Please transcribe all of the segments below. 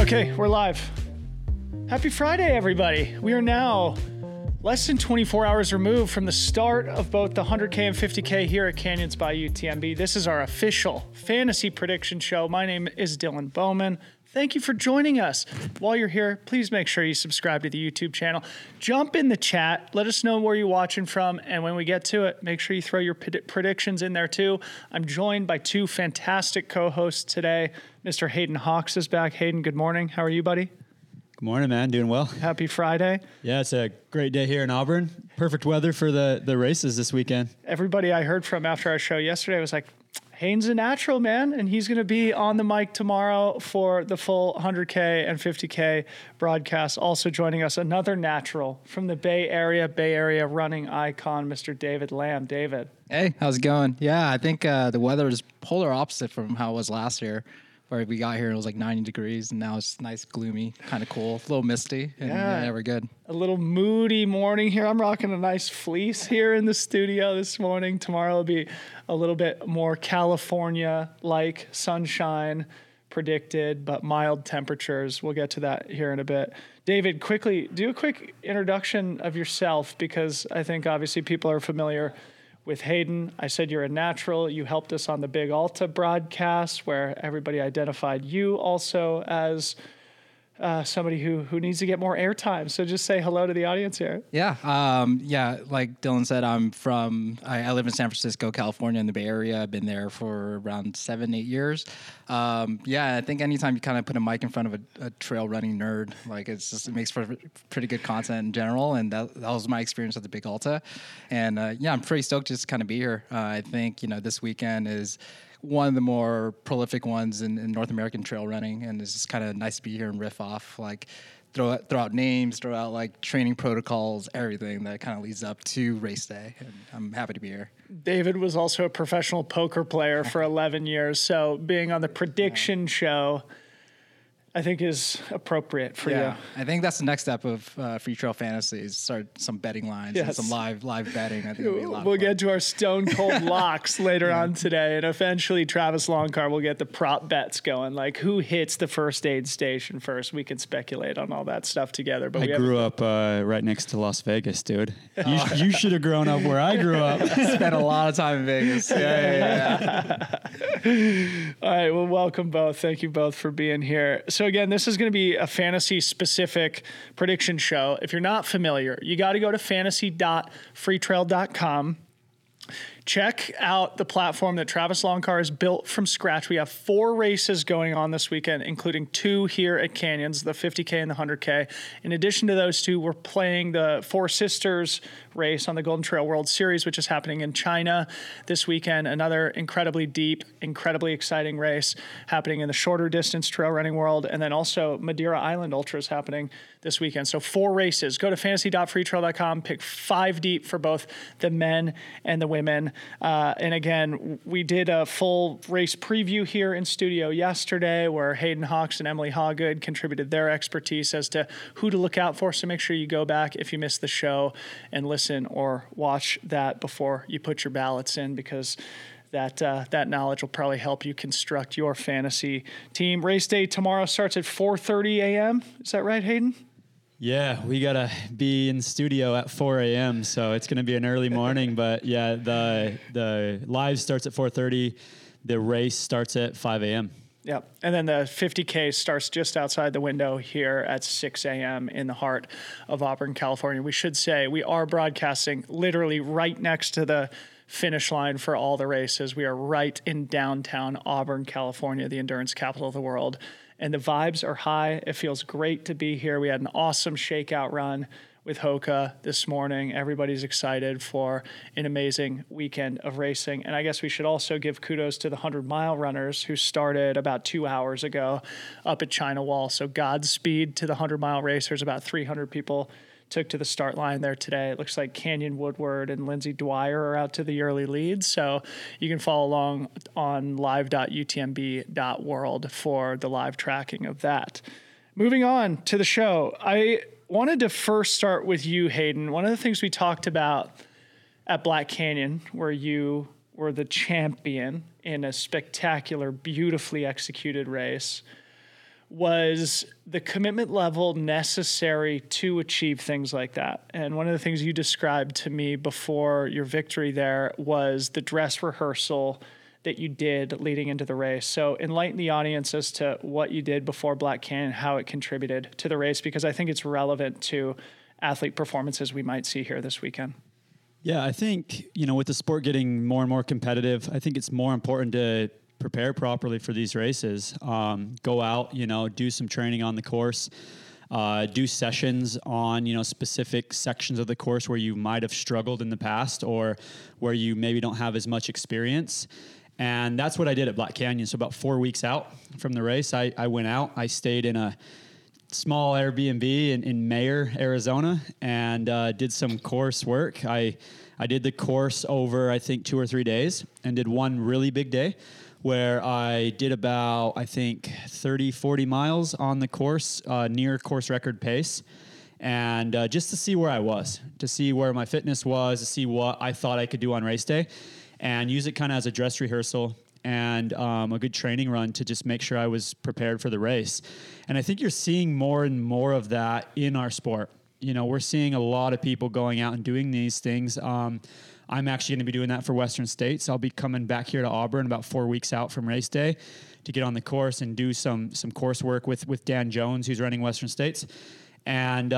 Okay, we're live. Happy Friday, everybody. We are now less than 24 hours removed from the start of both the 100K and 50K here at Canyons by UTMB. This is our official fantasy prediction show. My name is Dylan Bowman. Thank you for joining us. While you're here, please make sure you subscribe to the YouTube channel. Jump in the chat. Let us know where you're watching from. And when we get to it, make sure you throw your predictions in there too. I'm joined by two fantastic co-hosts today. Mr. Hayden Hawks is back. Hayden, good morning. How are you, buddy? Good morning, man. Doing well. Happy Friday. Yeah, it's a great day here in Auburn. Perfect weather for the races this weekend. Everybody I heard from after our show yesterday was like, Hayden's a natural, man, and he's going to be on the mic tomorrow for the full 100K and 50K broadcast. Also joining us, another natural from the Bay Area running icon, Mr. David Lamb. David. Hey, how's it going? Yeah, I think the weather is polar opposite from how it was last year, where we got here and it was like 90 degrees, and now it's nice, gloomy, kind of cool, a little misty, and yeah, we're good. A little moody morning here. I'm rocking a nice fleece here in the studio this morning. Tomorrow will be a little bit more California-like sunshine predicted, but mild temperatures. We'll get to that here in a bit. David, quickly, do a quick introduction of yourself, because I think obviously people are familiar with Hayden. I said you're a natural. You helped us on the Big Alta broadcast, where everybody identified you also as somebody who needs to get more airtime. So just say hello to the audience here. Yeah. Like Dylan said, I live in San Francisco, California, in the Bay Area. I've been there for around 7-8 years. I think anytime you kind of put a mic in front of a trail running nerd, like it makes for pretty good content in general. And that was my experience at the Big Alta. And I'm pretty stoked just to kind of be here. I think, this weekend is one of the more prolific ones in North American trail running, and it's just kind of nice to be here and riff off, like throw out names, throw out like training protocols, everything that kind of leads up to race day. And I'm happy to be here. David was also a professional poker player for 11 years, so being on the prediction show, I think, is appropriate for you. I think that's the next step of Free Trail Fantasy, is start some betting lines and some live betting. I think it'll be a lot we'll of fun. Get to our stone cold locks later on today, and eventually Travis Longcar will get the prop bets going, like who hits the first aid station first. We can speculate on all that stuff together. But I grew up right next to Las Vegas, dude. You should have grown up where I grew up. Spent a lot of time in Vegas. Yeah. All right, well, welcome both. Thank you both for being here. So again, this is going to be a fantasy-specific prediction show. If you're not familiar, you got to go to fantasy.freetrail.com. Check out the platform that Travis Longcar has built from scratch. We have 4 races going on this weekend, including 2 here at Canyons, the 50K and the 100K. In addition to those 2, we're playing the Four Sisters race on the Golden Trail World Series, which is happening in China this weekend. Another incredibly deep, incredibly exciting race happening in the shorter distance trail running world. And then also Madeira Island Ultra is happening this weekend. So 4 races. Go to fantasy.freetrail.com, pick 5 deep for both the men and the women. And again, we did a full race preview here in studio yesterday, where Hayden Hawks and Emily Hawgood contributed their expertise as to who to look out for. So make sure you go back if you missed the show and listen or watch that before you put your ballots in, because that knowledge will probably help you construct your fantasy team. Race day tomorrow starts at 4:30 a.m. Is that right, Hayden? Yeah, we got to be in the studio at 4 a.m., so it's going to be an early morning. But yeah, the live starts at 4:30. The race starts at 5 a.m. Yep. And then the 50K starts just outside the window here at 6 a.m. in the heart of Auburn, California. We should say we are broadcasting literally right next to the finish line for all the races. We are right in downtown Auburn, California, the endurance capital of the world. And the vibes are high. It feels great to be here. We had an awesome shakeout run with Hoka this morning. Everybody's excited for an amazing weekend of racing. And I guess we should also give kudos to the 100-mile runners who started about 2 hours ago up at China Wall. So Godspeed to the 100-mile racers. About 300 people took to the start line there today. It looks like Canyon Woodward and Lindsay Dwyer are out to the early leads. So you can follow along on live.utmb.world for the live tracking of that. Moving on to the show, I wanted to first start with you, Hayden. One of the things we talked about at Black Canyon, where you were the champion in a spectacular, beautifully executed race, was the commitment level necessary to achieve things like that. And one of the things you described to me before your victory there was the dress rehearsal that you did leading into the race. So enlighten the audience as to what you did before Black Canyon, how it contributed to the race, because I think it's relevant to athlete performances we might see here this weekend. Yeah, I think, with the sport getting more and more competitive, I think it's more important to prepare properly for these races. Go out, do some training on the course, do sessions on, specific sections of the course where you might have struggled in the past or where you maybe don't have as much experience. And that's what I did at Black Canyon. So about 4 weeks out from the race, I went out, I stayed in a small Airbnb in Mayer, Arizona, and did some course work. I did the course over, I think, 2 or 3 days and did one really big day where I did about, I think, 30, 40 miles on the course, near course record pace. And just to see where I was, to see where my fitness was, to see what I thought I could do on race day, and use it kind of as a dress rehearsal and a good training run to just make sure I was prepared for the race. And I think you're seeing more and more of that in our sport. We're seeing a lot of people going out and doing these things. I'm actually going to be doing that for Western States. I'll be coming back here to Auburn about 4 weeks out from race day to get on the course and do some course work with Dan Jones, who's running Western States. And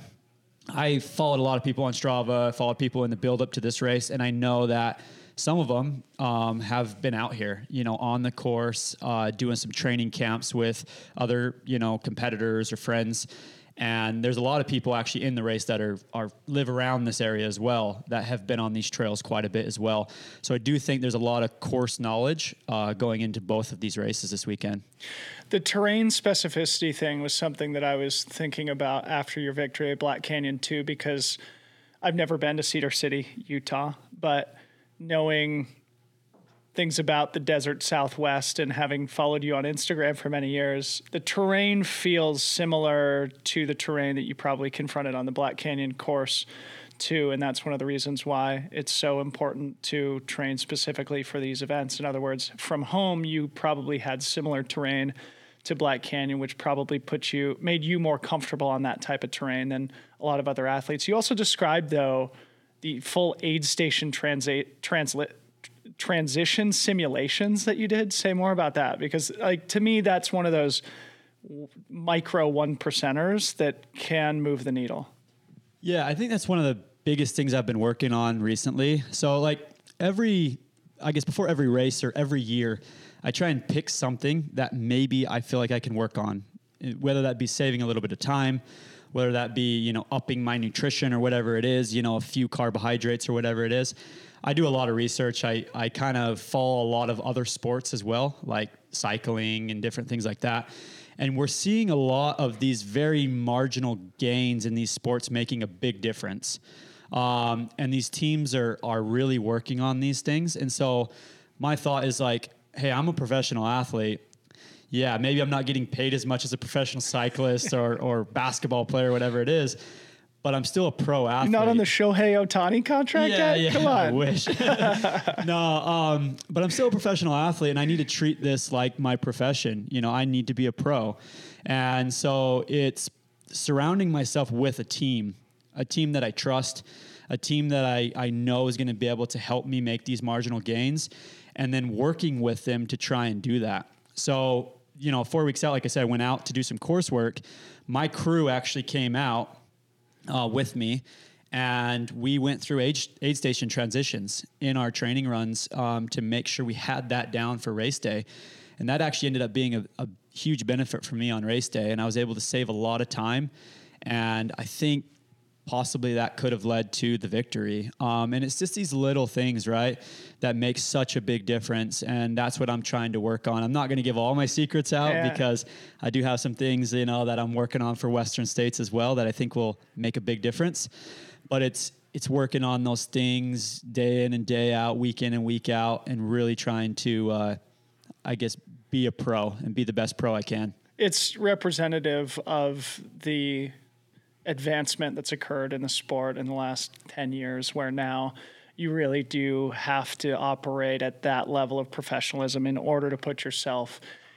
I followed a lot of people on Strava, followed people in the build up to this race, and I know that some of them have been out here, on the course, doing some training camps with other, competitors or friends. And there's a lot of people actually in the race that are live around this area as well that have been on these trails quite a bit as well. So I do think there's a lot of course knowledge going into both of these races this weekend. The terrain specificity thing was something that I was thinking about after your victory at Black Canyon too, because I've never been to Cedar City, Utah, but knowing things about the desert Southwest and having followed you on Instagram for many years, the terrain feels similar to the terrain that you probably confronted on the Black Canyon course too. And that's one of the reasons why it's so important to train specifically for these events. In other words, from home, you probably had similar terrain to Black Canyon, which probably made you more comfortable on that type of terrain than a lot of other athletes. You also described, though, the full aid station transition simulations that you did. Say more about that, because to me, that's one of those micro 1%ers that can move the needle. Yeah, I think that's one of the biggest things I've been working on recently. So before every race or every year, I try and pick something that maybe I feel like I can work on, whether that be saving a little bit of time, whether that be, upping my nutrition or whatever it is, a few carbohydrates or whatever it is. I do a lot of research. I kind of follow a lot of other sports as well, like cycling and different things like that. And we're seeing a lot of these very marginal gains in these sports making a big difference. And these teams are really working on these things. And so my thought is hey, I'm a professional athlete. Yeah, maybe I'm not getting paid as much as a professional cyclist or basketball player, whatever it is, but I'm still a pro athlete. You're not on the Shohei Ohtani contract yet? Yeah, Come on. I wish. No, but I'm still a professional athlete, and I need to treat this like my profession. I need to be a pro. And so it's surrounding myself with a team that I trust, a team that I know is going to be able to help me make these marginal gains, and then working with them to try and do that. So, 4 weeks out, like I said, I went out to do some coursework. My crew actually came out with me, and we went through aid station transitions in our training runs to make sure we had that down for race day. And that actually ended up being a huge benefit for me on race day, and I was able to save a lot of time. And I think possibly that could have led to the victory. And it's just these little things, right, that make such a big difference. And that's what I'm trying to work on. I'm not going to give all my secrets out because I do have some things, that I'm working on for Western States as well that I think will make a big difference. But it's working on those things day in and day out, week in and week out, and really trying to, be a pro and be the best pro I can. It's representative of the advancement that's occurred in the sport in the last 10 years, where now you really do have to operate at that level of professionalism in order to put yourself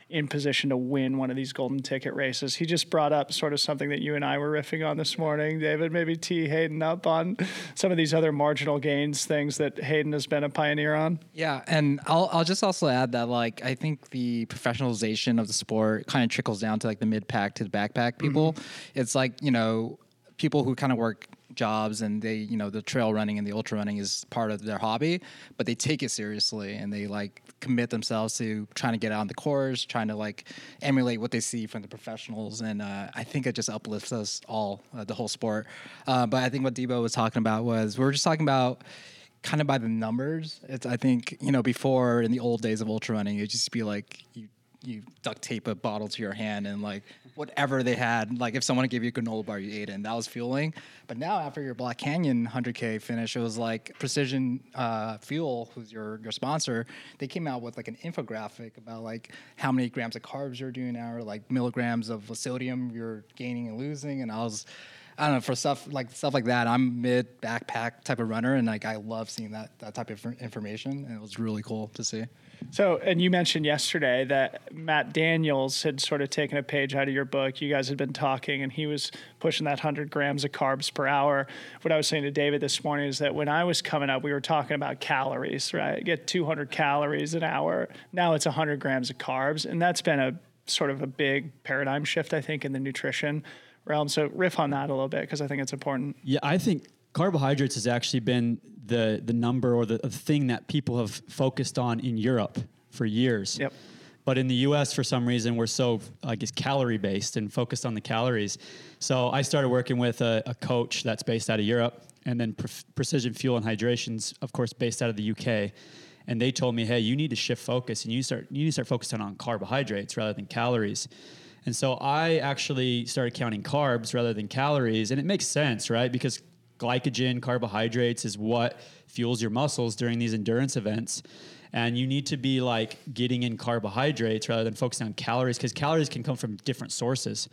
in position to win one of these golden ticket races. He just brought up sort of something that you and I were riffing on this morning, David. Maybe tee Hayden up on some of these other marginal gains things that Hayden has been a pioneer on. Yeah, and I'll just also add that like I think the professionalization of the sport kind of trickles down to like the mid-pack to the backpack people. It's like, you know, people who kind of work jobs and they, you know, the trail running and the ultra running is part of their hobby, but they take it seriously and they like commit themselves to trying to get out on the course, trying to like emulate what they see from the professionals. And I think it just uplifts us all, the whole sport. But I think what Debo was talking about was we were just talking about kind of by the numbers. It's, I think, you know, before in the old days of ultra running, it'd just be like you duct tape a bottle to your hand and like whatever they had, like if someone gave you a granola bar, you ate it and that was fueling. But now after your Black Canyon 100K finish, it was like Precision Fuel, who's your sponsor, they came out with like an infographic about like how many grams of carbs you're doing now or like milligrams of sodium you're gaining and losing. And I don't know, for stuff like that, I'm mid backpack type of runner, and like I love seeing that type of information, and it was really cool to see. So, and you mentioned yesterday that Matt Daniels had sort of taken a page out of your book. You guys had been talking, and he was pushing that 100 grams of carbs per hour. What I was saying to David this morning is that when I was coming up, we were talking about calories, right? Get 200 calories an hour. Now it's 100 grams of carbs, and that's been a sort of a big paradigm shift, I think, in the nutrition realm. So riff on that a little bit because I think it's important. Yeah, I think carbohydrates has actually been the number or the thing that people have focused on in Europe for years. Yep. But in the US, for some reason, we're so, I guess, calorie based and focused on the calories. So I started working with a coach that's based out of Europe, and then Precision Fuel and Hydration's, of course, based out of the UK. And they told me, hey, you need to shift focus and you need to start focusing on carbohydrates rather than calories. And so I actually started counting carbs rather than calories. And it makes sense, right? Because glycogen, carbohydrates is what fuels your muscles during these endurance events. And you need to be like getting in carbohydrates rather than focusing on calories, because calories can come from different sources.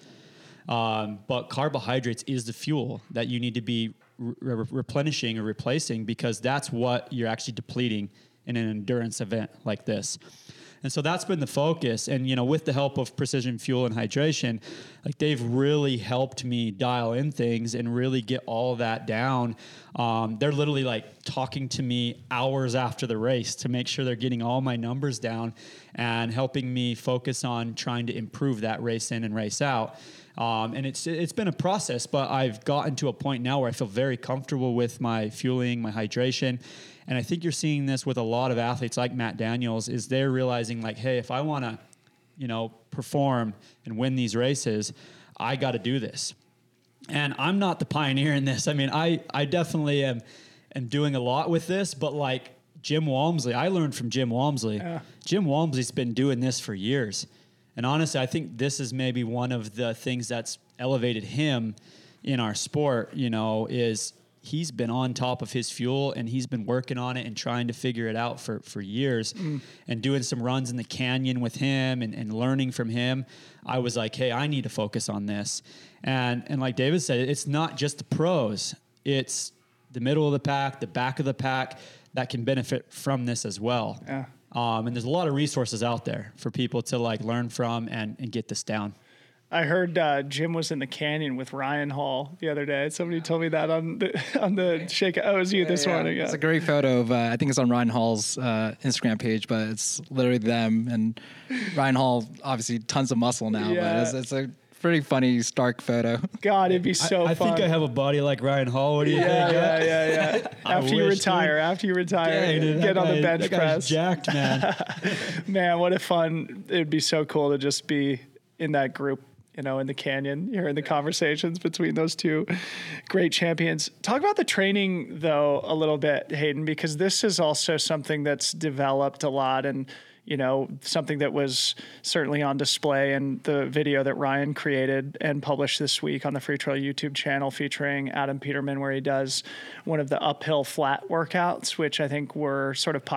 But carbohydrates is the fuel that you need to be replenishing or replacing, because that's what you're actually depleting in an endurance event like this. And so that's been the focus. And, you know, with the help of Precision Fuel and Hydration, like they've really helped me dial in things and really get all that down. They're literally like talking to me hours after the race to make sure they're getting all my numbers down and helping me focus on trying to improve that race in and race out. And it's been a process, but I've gotten to a point now where I feel very comfortable with my fueling, my hydration. And I think you're seeing this with a lot of athletes like Matt Daniels, is they're realizing like, hey, if I want to, you know, perform and win these races, I got to do this. And I'm not the pioneer in this. I mean, I definitely am doing a lot with this, but like Jim Walmsley, I learned from Jim Walmsley. Yeah. Jim Walmsley's been doing this for years. And honestly, I think this is maybe one of the things that's elevated him in our sport, you know, is he's been on top of his fuel and he's been working on it and trying to figure it out for years and doing some runs in the canyon with him and learning from him. I was like, hey, I need to focus on this. And like David said, it's not just the pros. It's the middle of the pack, the back of the pack that can benefit from this as well. Yeah. And there's a lot of resources out there for people to like learn from and get this down. I heard Jim was in the canyon with Ryan Hall the other day. Somebody told me that on the shake. Oh, it was you this morning. Yeah. It's a great photo of, I think it's on Ryan Hall's Instagram page, but it's literally them. And Ryan Hall, obviously tons of muscle now, but it's a pretty funny, stark photo. God, it'd be so fun. I think I have a body like Ryan Hall. What do you think? Yeah. After you retire, get on the bench press. Jacked, man. Man, what a fun. It'd be so cool to just be in that group, you know, in the canyon, hearing the conversations between those two great champions. Talk about the training, though, a little bit, Hayden, because this is also something that's developed a lot and, you know, something that was certainly on display in the video that Ryan created and published this week on the Free Trail YouTube channel featuring Adam Peterman, where he does one of the uphill flat workouts, which I think were sort of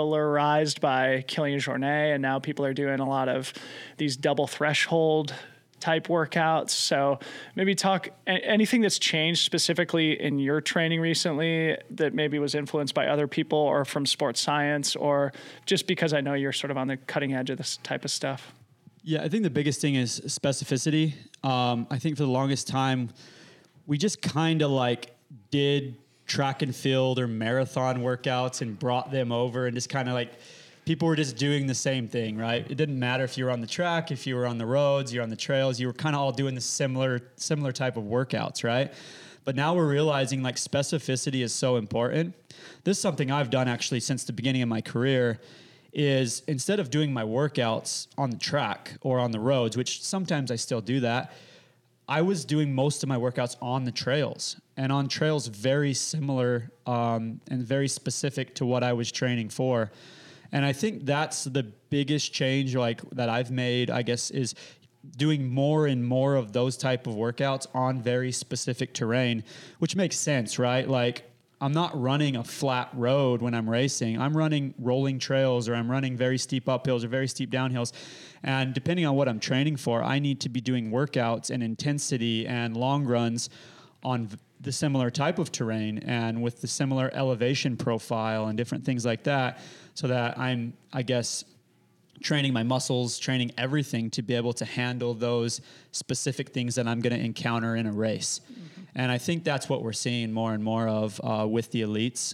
popularized by Kilian Jornet. And now people are doing a lot of these double threshold type workouts. So maybe talk anything that's changed specifically in your training recently that maybe was influenced by other people or from sports science, or just because I know you're sort of on the cutting edge of this type of stuff. Yeah, I think the biggest thing is specificity. I think for the longest time, we just kind of like did track and field or marathon workouts and brought them over and just kind of like, people were just doing the same thing, right? It didn't matter if you were on the track, if you were on the roads, you're on the trails, you were kind of all doing the similar type of workouts, right? But now we're realizing like specificity is so important. This is something I've done actually since the beginning of my career, is instead of doing my workouts on the track or on the roads, which sometimes I still do that, I was doing most of my workouts on the trails, and on trails very similar and very specific to what I was training for. And I think that's the biggest change like that I've made, I guess, is doing more and more of those type of workouts on very specific terrain, which makes sense, right? Like I'm not running a flat road when I'm racing. I'm running rolling trails, or I'm running very steep uphills or very steep downhills. And depending on what I'm training for, I need to be doing workouts and intensity and long runs on the similar type of terrain and with the similar elevation profile and different things like that, so that I'm, I guess, training my muscles, training everything to be able to handle those specific things that I'm going to encounter in a race. Mm-hmm. And I think that's what we're seeing more and more of with the elites.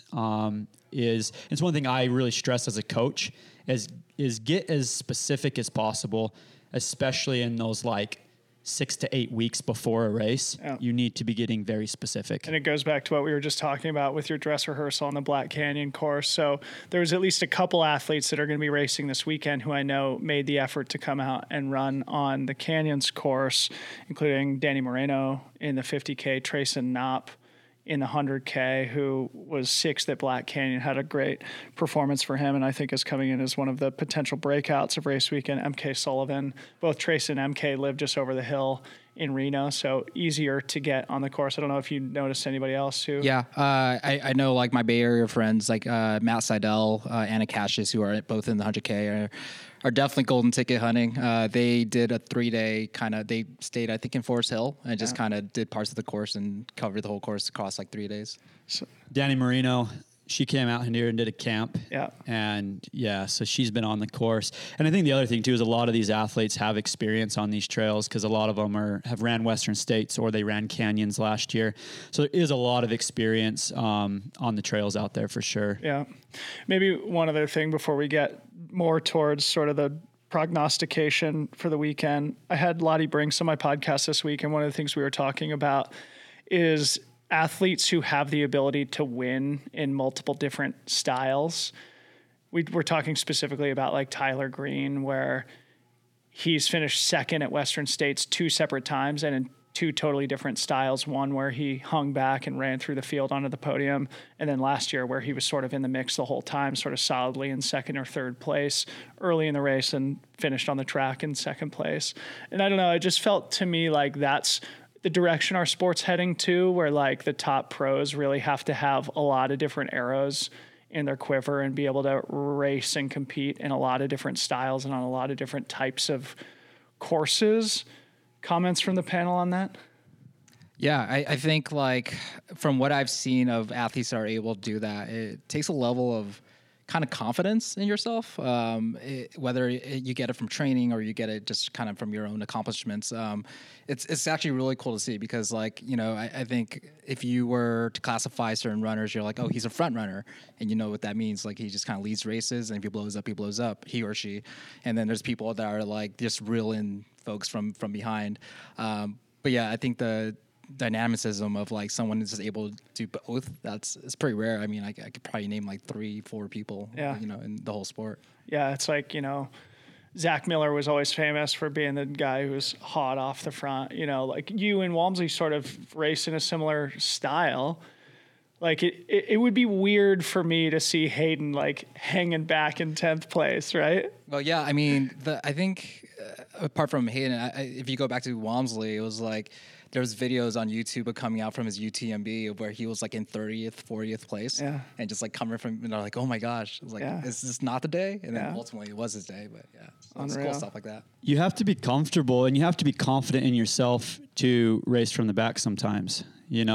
Is it's one thing I really stress as a coach is get as specific as possible, especially in those like 6 to 8 weeks before a race. Yeah. You need to be getting very specific. And it goes back to what we were just talking about with your dress rehearsal on the Black Canyon course. So there's at least a couple athletes that are going to be racing this weekend who I know made the effort to come out and run on the Canyons course, including Danny Moreno in the 50K, Trayson Knopp in the 100K, who was 6th at Black Canyon, had a great performance for him, and I think is coming in as one of the potential breakouts of race weekend. MK Sullivan, both Trace and MK live just over the hill in Reno, so easier to get on the course. I don't know if you noticed anybody else who... Yeah, I know like my Bay Area friends like Matt Seidel, Anna Cassius, who are both in the 100K, are definitely golden ticket hunting. They did a 3-day kind of, they stayed, I think, in Forest Hill and just kind of did parts of the course and covered the whole course across like 3 days. So, Danny Marino, she came out here and did a camp. Yeah. And yeah, so she's been on the course. And I think the other thing too is a lot of these athletes have experience on these trails because a lot of them have ran Western States or they ran Canyons last year. So there is a lot of experience on the trails out there for sure. Yeah. Maybe one other thing before we get more towards sort of the prognostication for the weekend. I had Lottie Brinks on my podcast this week, and one of the things we were talking about is athletes who have the ability to win in multiple different styles. We're talking specifically about like Tyler Green, where he's finished second at Western States 2 separate times and in 2 totally different styles. One where he hung back and ran through the field onto the podium, and then last year where he was sort of in the mix the whole time, sort of solidly in 2nd or 3rd place early in the race and finished on the track in 2nd place. And I don't know, it just felt to me like that's the direction our sport's heading to, where like the top pros really have to have a lot of different arrows in their quiver and be able to race and compete in a lot of different styles and on a lot of different types of courses. Comments from the panel on that? Yeah, I think like from what I've seen of athletes that are able to do that, it takes a level of kind of confidence in yourself, whether you get it from training or you get it just kind of from your own accomplishments. It's actually really cool to see because like, you know, I think if you were to classify certain runners, you're like, oh, he's a front runner. And you know what that means. Like he just kind of leads races, and if he blows up, he or she. And then there's people that are like just reeling folks from behind. But yeah, I think the dynamicism of like someone is just able to do both, it's pretty rare. I mean, I could probably name like 3-4 people, you know, in the whole sport. Yeah, it's like, you know, Zach Miller was always famous for being the guy who was hot off the front. You know, like you and Walmsley sort of race in a similar style. Like it would be weird for me to see Hayden like hanging back in 10th place, right? Well, yeah, I mean, I think apart from Hayden, if you go back to Walmsley, it was like there's videos on YouTube coming out from his UTMB where he was like in 30th, 40th place, and just like coming from, like, oh my gosh, it was like, is this not the day? And then ultimately it was his day, but so it's cool stuff like that. You have to be comfortable and you have to be confident in yourself to race from the back sometimes,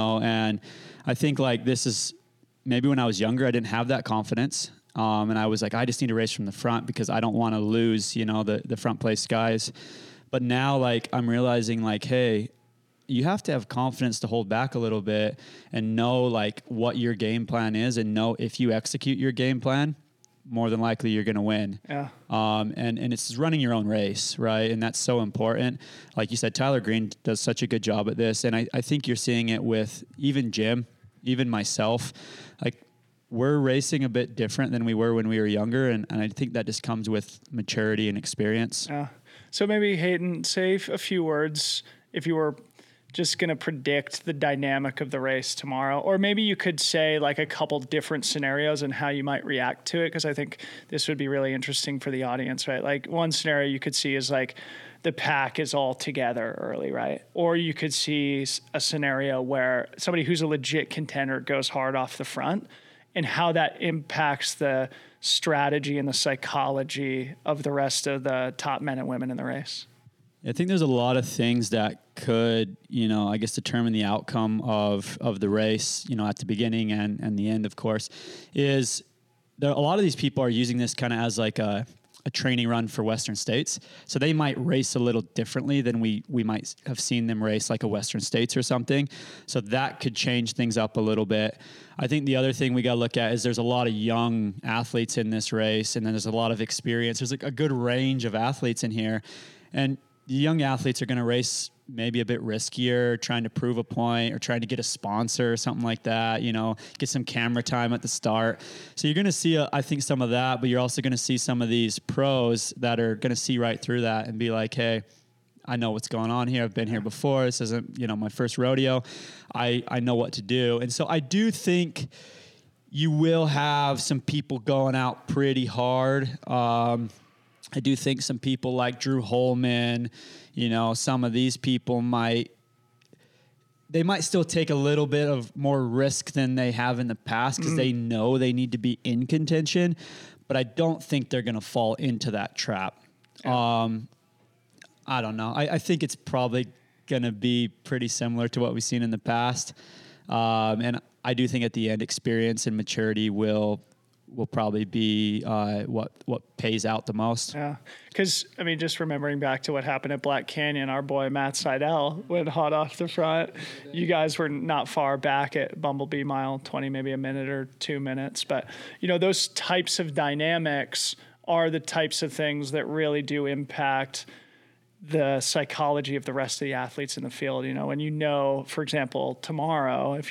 and I think like this is maybe when I was younger, I didn't have that confidence. And I was like, I just need to race from the front because I don't want to lose, the front place guys. But now like I'm realizing like, hey, you have to have confidence to hold back a little bit and know like what your game plan is and know if you execute your game plan, more than likely you're going to win. Yeah. And it's running your own race, right? And that's so important. Like you said, Tyler Green does such a good job at this. And I think you're seeing it with even Jim, even myself. Like we're racing a bit different than we were when we were younger. And I think that just comes with maturity and experience. Yeah. So maybe Hayden, say a few words if you were just going to predict the dynamic of the race tomorrow, or maybe you could say like a couple different scenarios and how you might react to it. Cause I think this would be really interesting for the audience, right? Like one scenario you could see is like the pack is all together early, right? Or you could see a scenario where somebody who's a legit contender goes hard off the front and how that impacts the strategy and the psychology of the rest of the top men and women in the race. I think there's a lot of things that could, I guess, determine the outcome of the race, at the beginning and the end, of course, is there, a lot of these people are using this kind of as like a training run for Western States. So they might race a little differently than we might have seen them race like a Western States or something. So that could change things up a little bit. I think the other thing we got to look at is there's a lot of young athletes in this race, and then there's a lot of experience. There's like a good range of athletes in here. And the young athletes are going to race maybe a bit riskier, trying to prove a point or trying to get a sponsor or something like that, get some camera time at the start. So you're going to see, I think, some of that, but you're also going to see some of these pros that are going to see right through that and be like, hey, I know what's going on here. I've been here before. This isn't, my first rodeo. I know what to do. And so I do think you will have some people going out pretty hard. I do think some people like Drew Holman, some of these people might still take a little bit of more risk than they have in the past because they know they need to be in contention, but I don't think they're going to fall into that trap. Yeah. I don't know. I think it's probably going to be pretty similar to what we've seen in the past. And I do think at the end, experience and maturity will probably be what pays out the most. Yeah, because, just remembering back to what happened at Black Canyon, our boy Matt Seidel went hot off the front. You guys were not far back at Bumblebee Mile 20, maybe a minute or 2 minutes. But, those types of dynamics are the types of things that really do impact the psychology of the rest of the athletes in the field. When for example, tomorrow, if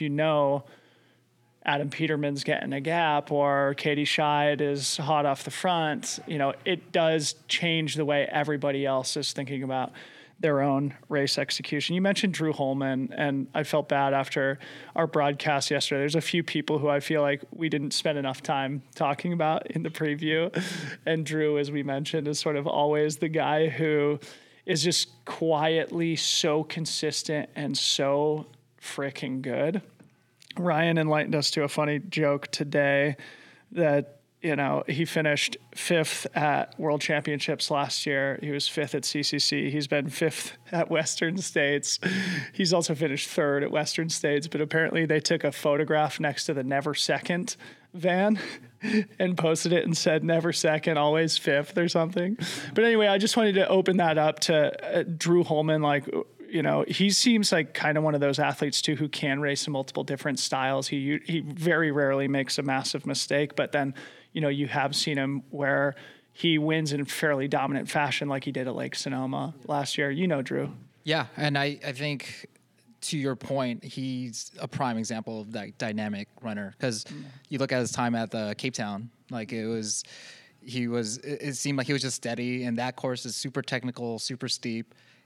Adam Peterman's getting a gap or Katie Scheid is hot off the front, it does change the way everybody else is thinking about their own race execution. You mentioned Drew Holman, and I felt bad after our broadcast yesterday. There's a few people who I feel like we didn't spend enough time talking about in the preview. And Drew, as we mentioned, is sort of always the guy who is just quietly so consistent and so freaking good. Ryan enlightened us to a funny joke today that, he finished 5th at World Championships last year. He was 5th at CCC. He's been 5th at Western States. He's also finished 3rd at Western States, but apparently they took a photograph next to the Never Second van and posted it and said never second, always 5th or something. But anyway, I just wanted to open that up to Drew Holman, he seems like kind of one of those athletes too who can race in multiple different styles. He very rarely makes a massive mistake, but then, you have seen him where he wins in fairly dominant fashion like he did at Lake Sonoma last year. Drew. Yeah, and I think to your point, he's a prime example of that dynamic runner because you look at his time at the Cape Town, it seemed like he was just steady, and that course is super technical, super steep.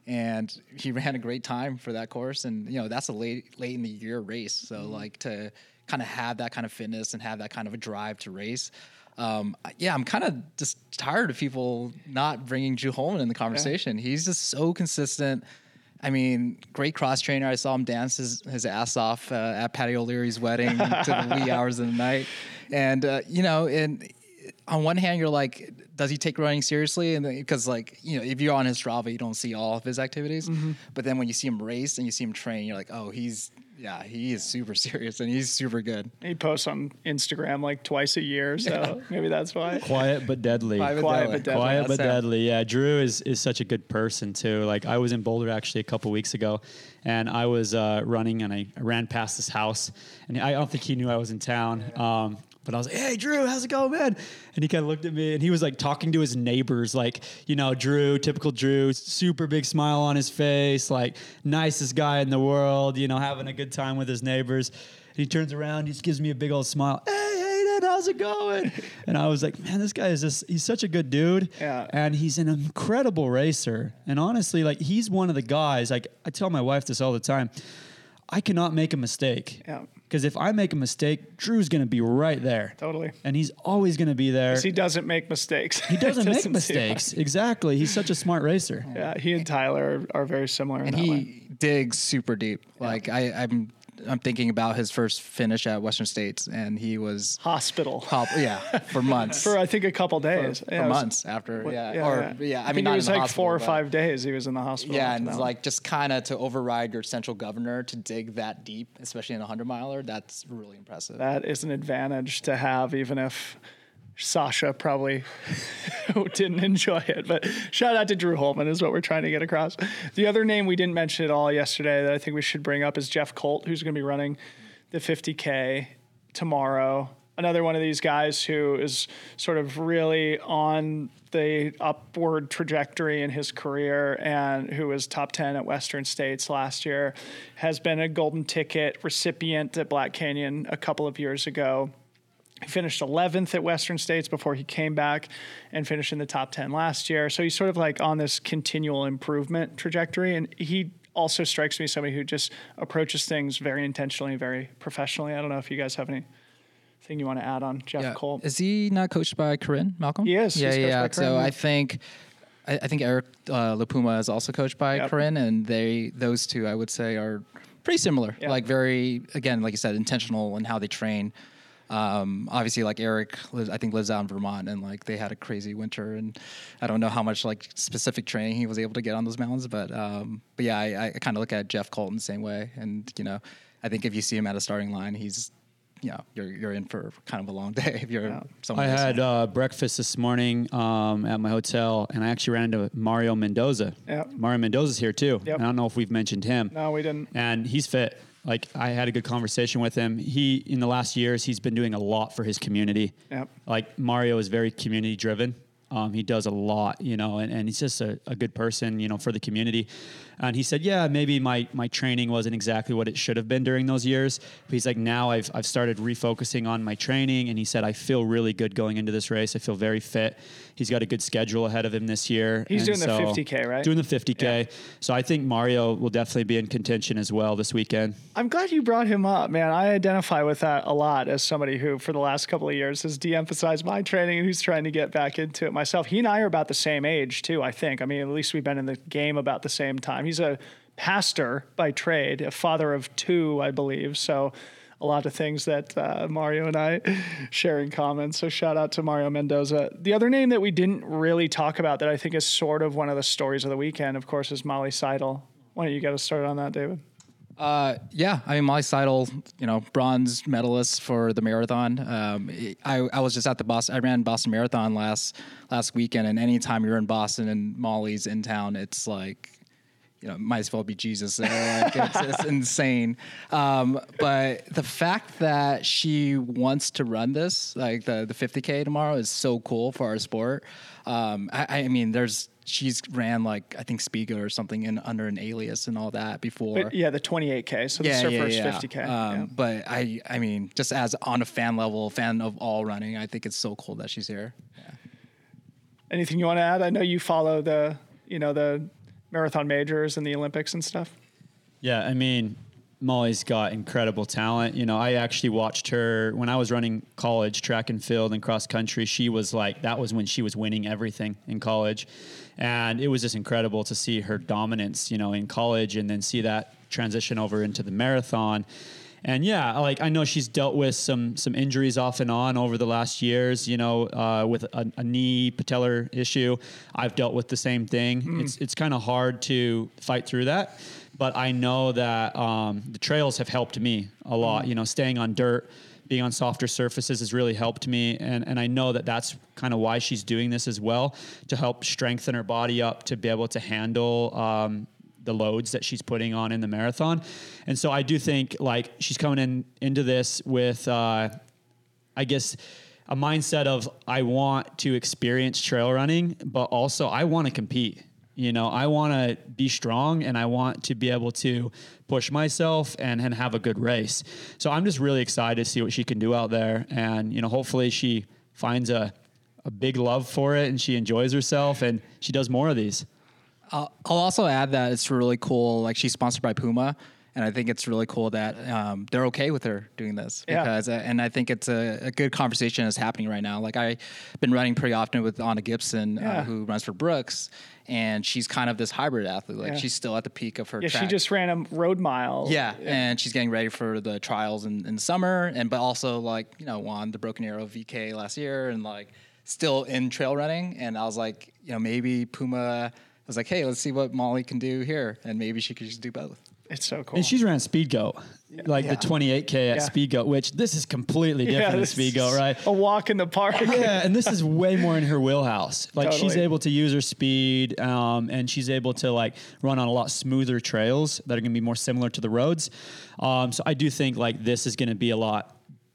and he ran a great time for that course. And that's a late in the year race, so like to kind of have that kind of fitness and have that kind of a drive to race. I'm kind of just tired of people not bringing Drew Holman in the conversation. He's just so consistent. I mean, great cross trainer. I saw him dance his ass off at Patty O'Leary's wedding to the wee hours of the night. And, and on one hand, you're like, does he take running seriously? And because if you're on his Strava, you don't see all of his activities. Mm-hmm. But then when you see him race and you see him train, you're like, oh, he is super serious and he's super good. He posts on Instagram like twice a year, so maybe that's why. Quiet but deadly. Quiet but deadly. Yeah, Drew is such a good person too. Like I was in Boulder actually a couple weeks ago, and I was running and I ran past this house, and I don't think he knew I was in town. But I was like, hey, Drew, how's it going, man? And he kind of looked at me, and he was like talking to his neighbors, like, Drew, typical Drew, super big smile on his face, like nicest guy in the world, having a good time with his neighbors. And he turns around, he just gives me a big old smile. Hey, Hayden, how's it going? And I was like, man, this guy he's such a good dude. Yeah. And he's an incredible racer. And honestly, like he's one of the guys, like I tell my wife this all the time, I cannot make a mistake. Yeah. Because if I make a mistake, Drew's going to be right there. Totally. And he's always going to be there. Because he doesn't make mistakes. He doesn't make mistakes. Exactly. He's such a smart racer. Yeah, he and Tyler are very similar in that way. He digs super deep. Yeah. Like I'm thinking about his first finish at Western States, and he was hospital. For months. For I think a couple days. For months after. I mean, it was like 4 or 5 days he was in the hospital. Yeah, and like just kind of to override your central governor to dig that deep, especially in a 100-miler, that's really impressive. That is an advantage to have, even if Sasha probably didn't enjoy it. But shout out to Drew Holman is what we're trying to get across. The other name we didn't mention at all yesterday that I think we should bring up is Jeff Colt, who's going to be running the 50K tomorrow. Another one of these guys who is sort of really on the upward trajectory in his career and who was top 10 at Western States last year, has been a golden ticket recipient at Black Canyon a couple of years ago. He finished 11th at Western States before he came back and finished in the top 10 last year. So he's sort of like on this continual improvement trajectory. And he also strikes me as somebody who just approaches things very intentionally, very professionally. I don't know if you guys have anything you want to add on Jeff Colt. Is he not coached by Corinne Malcolm? He is. Yeah. So I think Eric LaPuma is also coached by Corinne, and those two I would say are pretty similar. Yep. Like very, again, like you said, intentional in how they train. Obviously, like Eric, I think lives out in Vermont, and like they had a crazy winter, and I don't know how much like specific training he was able to get on those mountains, but yeah, I kind of look at Jeff Colton the same way, and I think if you see him at a starting line, he's you're in for kind of a long day if you're someone. I had breakfast this morning at my hotel, and I actually ran into Mario Mendoza. Yep. Mario Mendoza's here too. Yep. I don't know if we've mentioned him. No, we didn't. And he's fit. Like I had a good conversation with him. In the last years, he's been doing a lot for his community. Yep. Like Mario is very community driven. He does a lot, and he's just a good person, for the community. And he said, yeah, maybe my training wasn't exactly what it should have been during those years. But he's like, now I've started refocusing on my training. And he said, I feel really good going into this race. I feel very fit. He's got a good schedule ahead of him this year. He's doing the 50K, right? Doing the 50K. Yeah. So I think Mario will definitely be in contention as well this weekend. I'm glad you brought him up, man. I identify with that a lot as somebody who, for the last couple of years, has de-emphasized my training and who's trying to get back into it myself. He and I are about the same age, too, I think. I mean, at least we've been in the game about the same time. He's a pastor by trade, a father of two, I believe. So a lot of things that Mario and I share in common. So shout out to Mario Mendoza. The other name that we didn't really talk about that I think is sort of one of the stories of the weekend, of course, is Molly Seidel. Why don't you get us started on that, David? Molly Seidel, bronze medalist for the marathon. I was just at the Boston. I ran Boston Marathon last weekend, and anytime you're in Boston and Molly's in town, it's like, might as well be Jesus there. Like it's insane. But the fact that she wants to run this, like the 50K tomorrow, is so cool for our sport. I mean, she's ran like I think Spiga or something under an alias and all that before. But, the 28K. So this is her first 50K. But I mean, just as on a fan level, fan of all running, I think it's so cool that she's here. Yeah. Anything you want to add? I know you follow the marathon majors and the Olympics and stuff? Yeah, I mean, Molly's got incredible talent. You know, I actually watched her when I was running college, track and field and cross country. She was like, that was when she was winning everything in college. And it was just incredible to see her dominance, you know, in college and then see that transition over into the marathon. And yeah, like I know she's dealt with some injuries off and on over the last years, you know, with a knee patellar issue. I've dealt with the same thing. It's kind of hard to fight through that. But I know that the trails have helped me a lot. You know, staying on dirt, being on softer surfaces has really helped me. And I know that that's kind of why she's doing this as well, to help strengthen her body up to be able to handle the loads that she's putting on in the marathon. And so I do think like she's coming into this with, I guess, a mindset of I want to experience trail running, but also I want to compete. You know, I want to be strong and I want to be able to push myself and have a good race. So I'm just really excited to see what she can do out there. And, you know, hopefully she finds a big love for it and she enjoys herself and she does more of these. I'll also add that it's really cool. Like she's sponsored by Puma. And I think it's really cool that they're okay with her doing this because, and I think it's a good conversation that's happening right now. Like I've been running pretty often with Anna Gibson, who runs for Brooks, and she's kind of this hybrid athlete. Like she's still at the peak of her track. She just ran a road mile. Yeah, and she's getting ready for the trials in summer, but also like, you know, won the Broken Arrow VK last year and like still in trail running. And I was like, you know, maybe Puma was like, hey, let's see what Molly can do here. And maybe she could just do both. It's so cool. And she's ran Speed Goat, like the 28K at Speed Speedgoat, which this is completely different than Speed Goat, right? A walk in the park. Yeah, and this is way more in her wheelhouse. Like Totally. she's able to use her speed, and she's able to like run on a lot smoother trails that are going to be more similar to the roads. So I do think like this is going to be a lot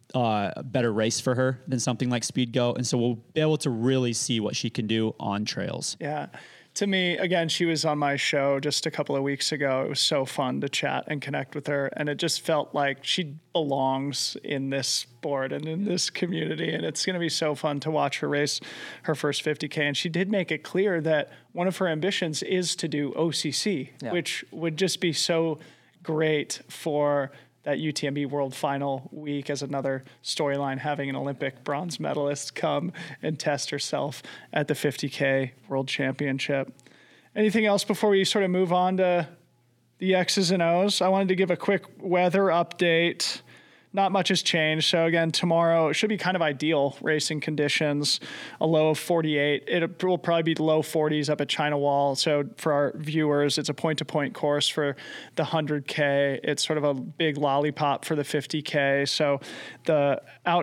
better race for her than something like Speed Goat, and so we'll be able to really see what she can do on trails. Yeah. To me, again, she was on my show just a couple of weeks ago. It was so fun to chat and connect with her. And it just felt like she belongs in this sport and in this community. And it's going to be so fun to watch her race her first 50K. And she did make it clear that one of her ambitions is to do OCC, which would just be so great for that UTMB World Final week as another storyline, having an Olympic bronze medalist come and test herself at the 50K World Championship. Anything else before we sort of move on to the X's and O's? I wanted to give a quick weather update. Not much has changed. So again, tomorrow it should be kind of ideal racing conditions, a low of 48. It will probably be low 40s up at China Wall. So for our viewers, it's a point-to-point course for the 100K. It's sort of a big lollipop for the 50K. So the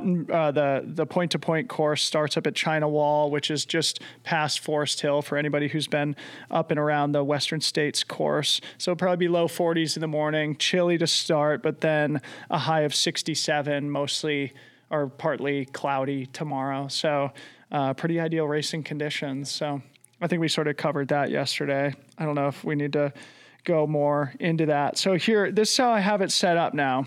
point-to-point course starts up at China Wall, which is just past Forest Hill for anybody who's been up and around the Western States course. So it'll probably be low 40s in the morning, chilly to start, but then a high of 67, mostly or partly cloudy tomorrow. So pretty ideal racing conditions. So I think we sort of covered that yesterday. I don't know if we need to go more into that. So here, this is how I have it set up now.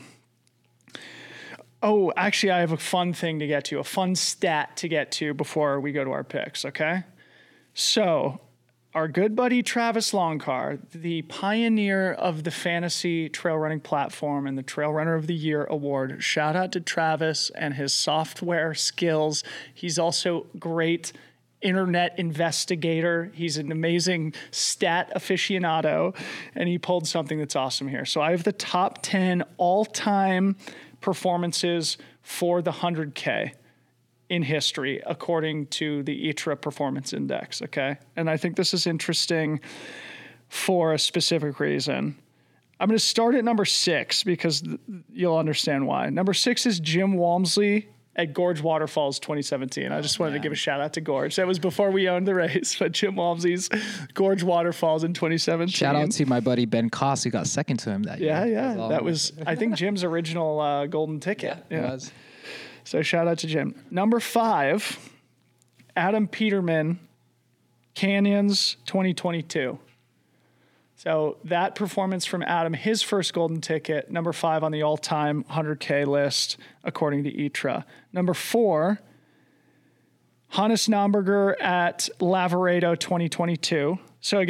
Oh, actually, I have a fun thing to get to, a fun stat to get to before we go to our picks, okay? So our good buddy Travis Longcar, the pioneer of the fantasy trail running platform and the Trail Runner of the Year award. Shout out to Travis and his software skills. He's also great internet investigator. He's an amazing stat aficionado, and he pulled something that's awesome here. So I have the top 10 all-time performances for the 100K. In history, according to the ITRA Performance Index, okay? And I think this is interesting for a specific reason. I'm going to start at number 6 because you'll understand why. Number 6 is Jim Walmsley at Gorge Waterfalls 2017. I just wanted to give a shout out to Gorge. That was before we owned the race, but Jim Walmsley's Gorge Waterfalls in 2017. Shout out to my buddy Ben Koss, who got second to him that year. Yeah. That was, I think, Jim's original golden ticket. Yeah, it was. So shout out to Jim. Number 5, Adam Peterman, Canyons 2022. So that performance from Adam, his first golden ticket, number 5 on the all-time 100K list, according to ITRA. Number 4, Hannes Namberger at Lavaredo 2022. So again,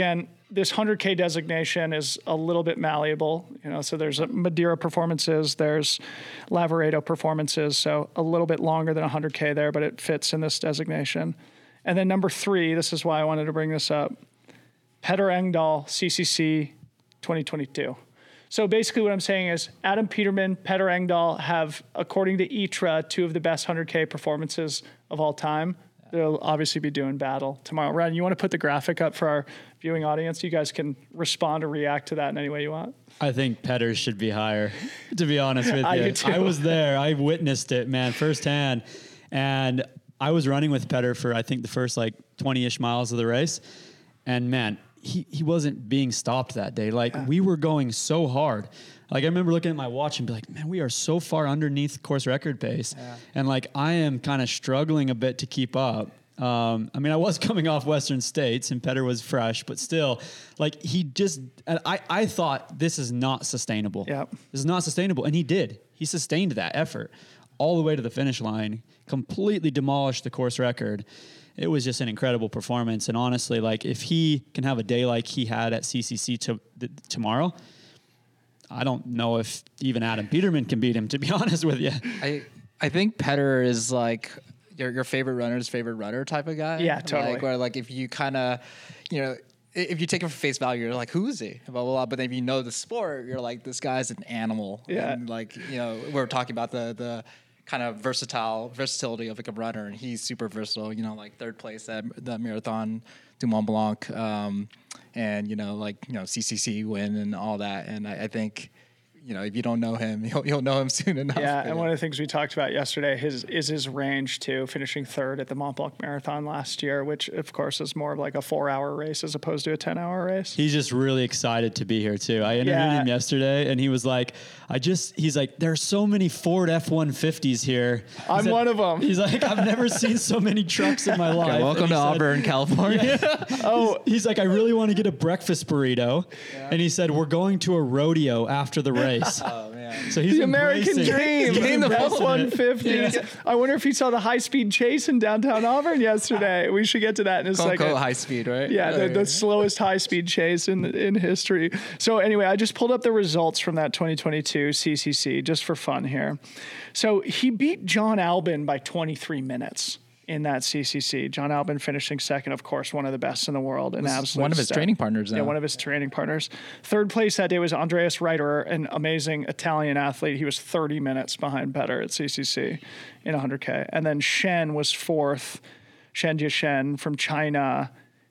this 100K designation is a little bit malleable, so there's Madeira performances, there's Lavaredo performances, so a little bit longer than 100K there, but it fits in this designation. And then number 3, this is why I wanted to bring this up, Petter Engdahl, CCC 2022. So basically what I'm saying is Adam Peterman, Petter Engdahl have, according to ITRA, 2 of the best 100K performances of all time. They'll obviously be doing battle tomorrow. Ryan, you want to put the graphic up for our viewing audience? You guys can respond or react to that in any way you want. I think Petter should be higher, to be honest with you. I do too. I was there. I witnessed it, man, firsthand. And I was running with Petter for, I think, the first 20-ish miles of the race. And, man, he wasn't being stopped that day. We were going so hard. I remember looking at my watch and be like, man, we are so far underneath course record pace. Yeah. And I am kind of struggling a bit to keep up. I was coming off Western States and Petter was fresh, but still I thought this is not sustainable. Yeah. This is not sustainable. And he did. He sustained that effort all the way to the finish line, completely demolished the course record. It was just an incredible performance. And honestly, if he can have a day like he had at CCC tomorrow, I don't know if even Adam Peterman can beat him, to be honest with you. I think Petter is your favorite runner's favorite runner type of guy. Yeah, totally. Where if you kind of, if you take him for face value, you're like, who is he? Blah, blah, blah. But then if you know the sport, you're like, this guy's an animal. Yeah. And we're talking about the kind of versatility of a runner, and he's super versatile. Third place at the Marathon du Mont Blanc, and CCC win and all that. And I think, if you don't know him, you'll know him soon enough. Yeah, and one of the things we talked about yesterday is his range too, finishing 3rd at the Mont Blanc Marathon last year, which of course is more of a 4-hour race as opposed to a 10-hour race. He's just really excited to be here too. I interviewed him yesterday and he was like, he's like, there's so many Ford F-150s here. I'm one of them. He's like, I've never seen so many trucks in my life. Yeah, welcome to Auburn, California. He's like, I really want to get a breakfast burrito. Yeah. And he said, we're going to a rodeo after the race. Oh man! So he's the American dream. He's the F-150. Yeah. I wonder if he saw the high-speed chase in downtown Auburn yesterday. We should get to that in a second. High speed, right? Yeah, the slowest high-speed chase in history. So anyway, I just pulled up the results from that 2022 CCC just for fun here. So he beat John Albin by 23 minutes. In that CCC, John Albin finishing 2nd, of course, one of the best in the world. And absolutely one of his training partners. Yeah, one of his training partners. 3rd place that day was Andreas Reiterer, an amazing Italian athlete. He was 30 minutes behind Petter at CCC in 100K. And then Shen was 4th, Shen Jiashen from China,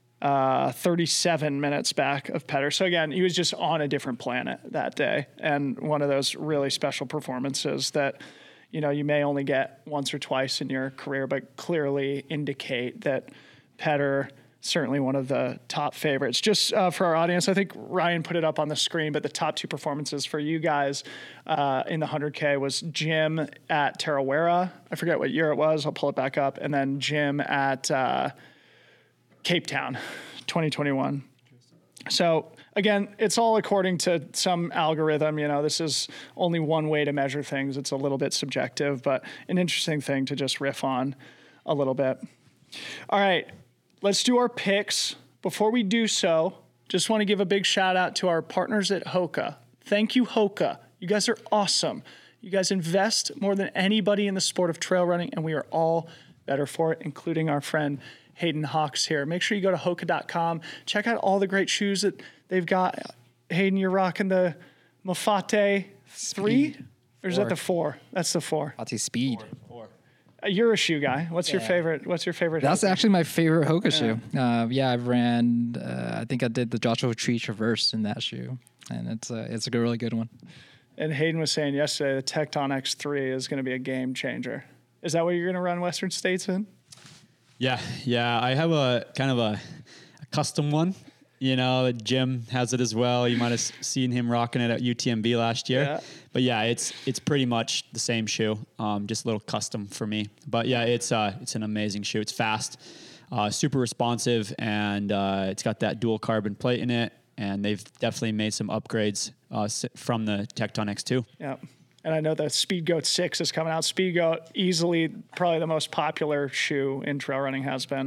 37 minutes back of Petter. So again, he was just on a different planet that day. And one of those really special performances that you may only get once or twice in your career, but clearly indicate that Petter, certainly one of the top favorites. Just for our audience, I think Ryan put it up on the screen, but the top 2 performances for you guys in the 100K was Jim at Tarawera. I forget what year it was. I'll pull it back up. And then Jim at Cape Town, 2021. So again, it's all according to some algorithm. This is only one way to measure things. It's a little bit subjective, but an interesting thing to just riff on a little bit. All right, let's do our picks. Before we do so, just want to give a big shout out to our partners at Hoka. Thank you, Hoka. You guys are awesome. You guys invest more than anybody in the sport of trail running, and we are all better for it, including our friend Hayden Hawks here. Make sure you go to Hoka.com. Check out all the great shoes that they've got. Hayden, you're rocking the Mafate 3? Or is that the 4? That's the 4. Mafate Speed. 4. You're a shoe guy. What's your favorite? That's Hoka? actually my favorite Hoka shoe. I've ran, I think I did the Joshua Tree Traverse in that shoe. And it's a really good one. And Hayden was saying yesterday the Tecton X3 is going to be a game changer. Is that what you're going to run Western States in? Yeah. I have a kind of a custom one. Jim has it as well. You might have seen him rocking it at UTMB last year. Yeah. But yeah, it's pretty much the same shoe, just a little custom for me. But yeah, it's an amazing shoe. It's fast, super responsive, and it's got that dual carbon plate in it. And they've definitely made some upgrades from the Tecton X2. Yeah. And I know the Speedgoat 6 is coming out. Speedgoat, easily probably the most popular shoe in trail running, has been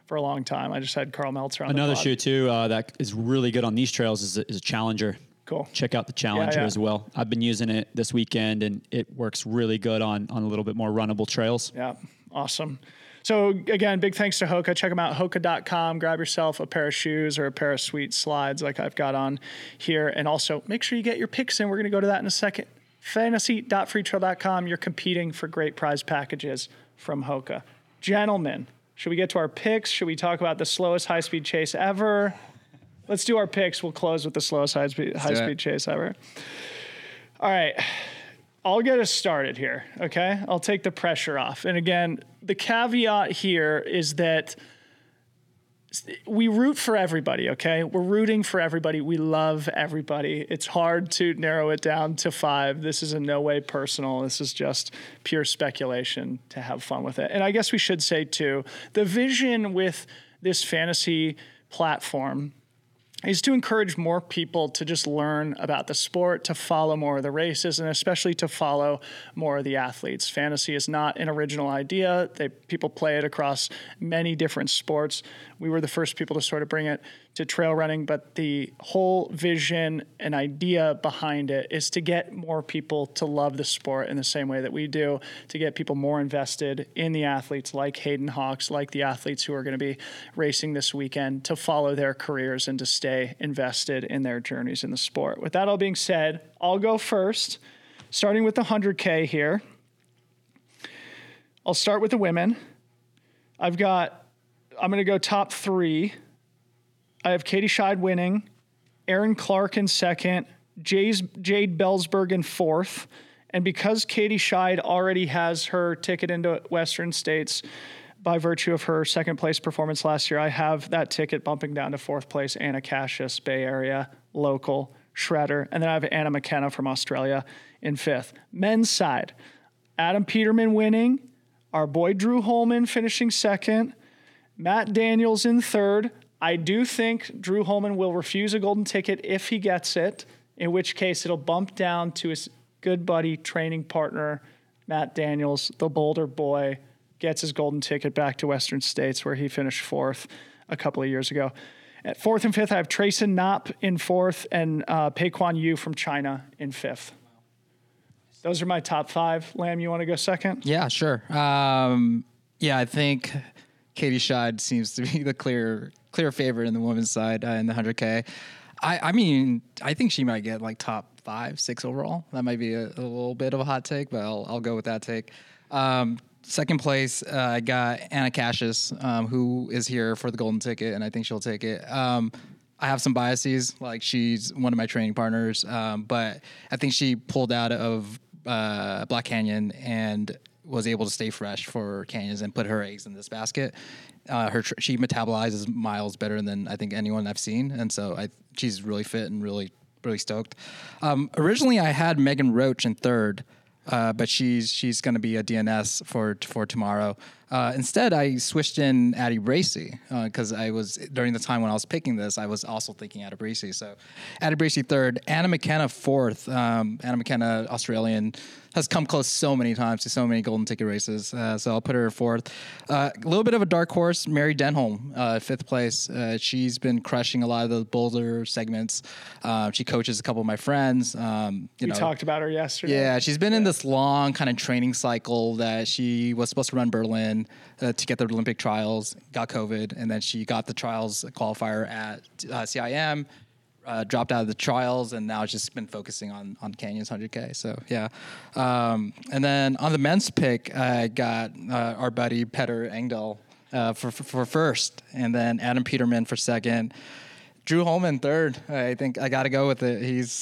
for a long time. I just had Carl Meltzer on Another the pod. shoe too that is really good on these trails is a Challenger. Cool. Check out the Challenger Yeah. as well. I've been using it this weekend, and it works really good on a little bit more runnable trails. Yeah, awesome. So again, big thanks to Hoka. Check them out, Hoka.com. Grab yourself a pair of shoes or a pair of sweet slides like I've got on here. And also make sure you get your picks in. We're going to go to that in a second. Fantasy.freetrail.com. You're competing for great prize packages from Hoka. Gentlemen, should we get to our picks? Should we talk about the slowest high-speed chase ever? Let's do our picks. We'll close with the slowest high-speed chase ever. All right. I'll get us started here, okay? I'll take the pressure off. And again, the caveat here is that we root for everybody, okay? We're rooting for everybody. We love everybody. It's hard to narrow it down to 5. This is in no way personal. This is just pure speculation to have fun with it. And I guess we should say, too, the vision with this fantasy platform is to encourage more people to just learn about the sport, to follow more of the races, and especially to follow more of the athletes. Fantasy is not an original idea. People play it across many different sports. We were the first people to sort of bring it to trail running, but the whole vision and idea behind it is to get more people to love the sport in the same way that we do, to get people more invested in the athletes like Hayden Hawks, like the athletes who are going to be racing this weekend, to follow their careers and to stay invested in their journeys in the sport. With that all being said, I'll go first, starting with the 100K here. I'll start with the women. I'm going to go top 3. I have Katie Scheid winning, Erin Clark in second, Jade Belsberg in 4th. And because Katie Scheid already has her ticket into Western States by virtue of her second place performance last year, I have that ticket bumping down to 4th place. Anna Cassius, Bay Area, local, shredder. And then I have Anna McKenna from Australia in 5th. Men's side, Adam Peterman winning, our boy Drew Holman finishing 2nd, Matt Daniels in 3rd. I do think Drew Holman will refuse a golden ticket if he gets it, in which case it'll bump down to his good buddy, training partner, Matt Daniels, the Boulder boy, gets his golden ticket back to Western States where he finished 4th a couple of years ago. At 4th and 5th, I have Trayson Knopp in 4th and Pei Kwan Yu from China in 5th. Those are my top 5. Lamb, you want to go second? Yeah, sure. I think Katie Scheid seems to be the clear favorite in the women's side in the 100K. I mean, I think she might get like top 5, 6 overall. That might be a little bit of a hot take, but I'll go with that take. Second place, I got Anna Cassius, who is here for the golden ticket, and I think she'll take it. I have some biases, like she's one of my training partners, but I think she pulled out of Black Canyon and was able to stay fresh for Canyons and put her eggs in this basket. She metabolizes miles better than I think anyone I've seen, and so she's really fit and really stoked. Originally, I had Megan Roach in 3rd, but she's going to be a DNS for tomorrow. Instead, I switched in Addie Bracey because during the time when I was picking this, I was also thinking Addie Bracey. So Addie Bracey 3rd, Anna McKenna 4th. Anna McKenna, Australian, has come close so many times to so many golden ticket races. So I'll put her 4th. A little bit of a dark horse, Mary Denholm, 5th place. She's been crushing a lot of the Boulder segments. She coaches a couple of my friends. We talked about her yesterday. Yeah, she's been in this long kind of training cycle that she was supposed to run Berlin to get the Olympic trials, got COVID, and then she got the trials qualifier at CIM, dropped out of the trials, and now just been focusing on Canyons 100K. So, yeah. And then on the men's pick, I got our buddy Petter Engdahl for first, and then Adam Peterman for second. Drew Holman third. I think I got to go with it.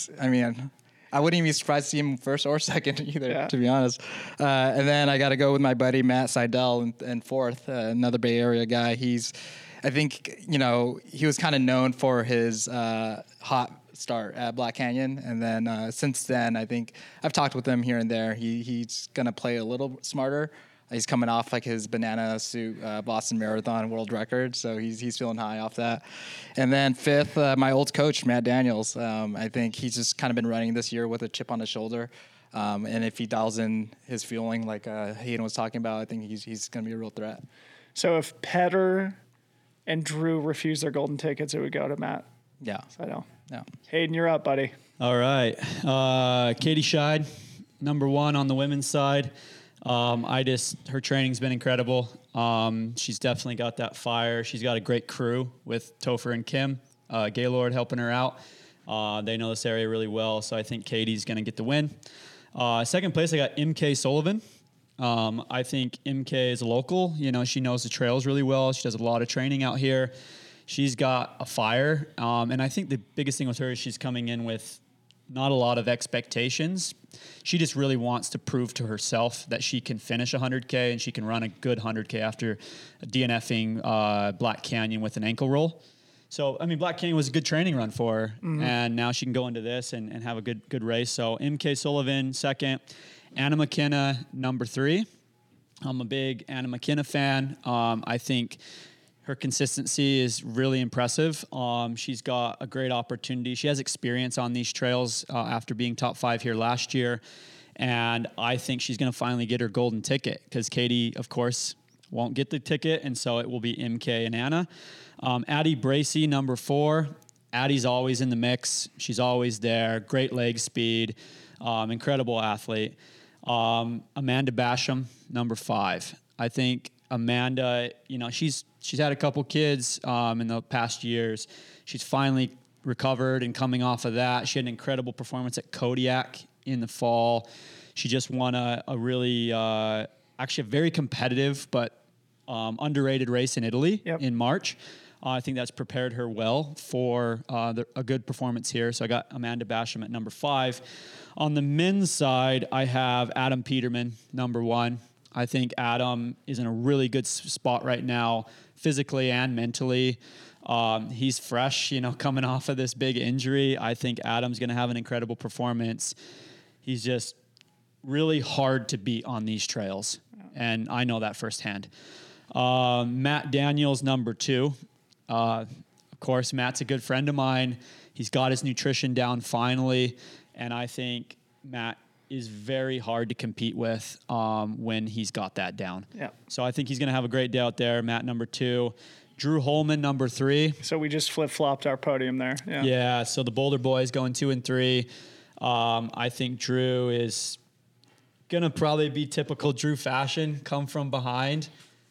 I wouldn't even be surprised to see him first or second either, to be honest. And then I got to go with my buddy Matt Seidel in 4th, another Bay Area guy. I think, he was kind of known for his hot start at Black Canyon. And then since then, I think I've talked with him here and there. He's going to play a little smarter. He's coming off like his banana suit Boston Marathon world record, so he's feeling high off that. And then 5th, my old coach, Matt Daniels. I think he's just kind of been running this year with a chip on his shoulder. And if he dials in his fueling like Hayden was talking about, I think he's going to be a real threat. So if Petter and Drew refused their golden tickets, it would go to Matt. Yeah. So I know. Yeah. Hayden, you're up, buddy. All right. Katie Scheid, number 1 on the women's side. Her training's been incredible. She's definitely got that fire. She's got a great crew with Topher and Kim, Gaylord helping her out. They know this area really well, so I think Katie's going to get the win. Second place, I got MK Sullivan. I think MK is a local. You know, she knows the trails really well. She does a lot of training out here. She's got a fire. And I think the biggest thing with her is she's coming in with not a lot of expectations. She just really wants to prove to herself that she can finish 100K and she can run a good 100K after DNFing Black Canyon with an ankle roll. So, I mean, Black Canyon was a good training run for her, and now she can go into this and have a good race. So, MK Sullivan, second. Anna McKenna, number 3. I'm a big Anna McKenna fan. I think her consistency is really impressive. She's got a great opportunity. She has experience on these trails after being top 5 here last year, and I think she's going to finally get her golden ticket because Katie, of course, won't get the ticket, and so it will be MK and Anna. Addie Bracey, number 4. Addie's always in the mix. She's always there. Great leg speed. Incredible athlete. Amanda Basham, number 5. I think Amanda, you know, she's had a couple kids in the past years. She's finally recovered and coming off of that. She had an incredible performance at Kodiak in the fall. She just won a really, actually a very competitive but underrated race in Italy in March. I think that's prepared her well for a good performance here. So I got Amanda Basham at number 5. On the men's side, I have Adam Peterman, number 1. I think Adam is in a really good spot right now, physically and mentally. He's fresh, you know, coming off of this big injury. I think Adam's going to have an incredible performance. He's just really hard to beat on these trails, and I know that firsthand. Matt Daniels, number 2. Of course, Matt's a good friend of mine. He's got his nutrition down finally, and I think Matt is very hard to compete with when he's got that down. Yeah. So I think he's going to have a great day out there. Matt, number 2. Drew Holman, number 3. So we just flip-flopped our podium there. Yeah, so the Boulder boys going 2 and 3. I think Drew is going to probably be typical Drew fashion, come from behind.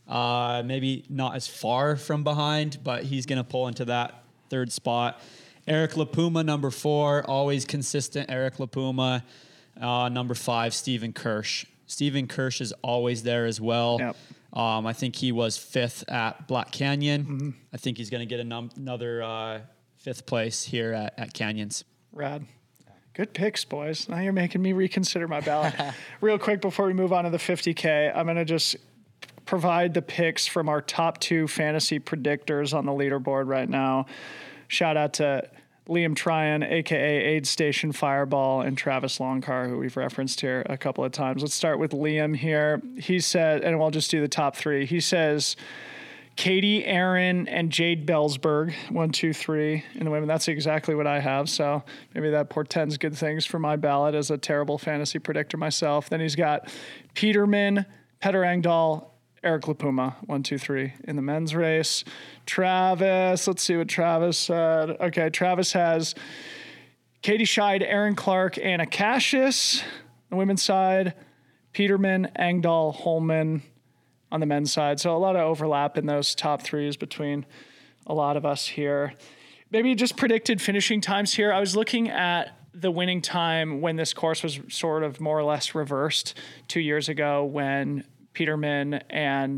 Maybe not as far from behind, but he's going to pull into that 3rd spot. Eric LaPuma, number 4, always consistent Eric LaPuma. Number 5, Stephen Kirsch. Stephen Kirsch is always there as well. Yep. I think he was 5th at Black Canyon. Mm-hmm. I think he's going to get another 5th place here at Canyons. Rad. Good picks, boys. Now you're making me reconsider my ballot. Real quick before we move on to the 50K, I'm going to just provide the picks from our top 2 fantasy predictors on the leaderboard right now. Shout out to Liam Tryon, a.k.a. Aid Station Fireball, and Travis Longcar, who we've referenced here a couple of times. Let's start with Liam here. He said, and I'll just do the top 3. He says, Katie, Aaron, and Jade Bellsberg, 1, 2, 3 in the women. That's exactly what I have, so maybe that portends good things for my ballot as a terrible fantasy predictor myself. Then he's got Peterman, Petter Engdahl, Eric LaPuma, 1, 2, 3 in the men's race. Travis, let's see what Travis said. Okay, Travis has Katie Scheid, Aaron Clark, Anna Cassius on the women's side, Peterman, Engdahl, Holman on the men's side. So a lot of overlap in those top 3s between a lot of us here. Maybe just predicted finishing times here. I was looking at the winning time when this course was sort of more or less reversed 2 years ago when Peterman and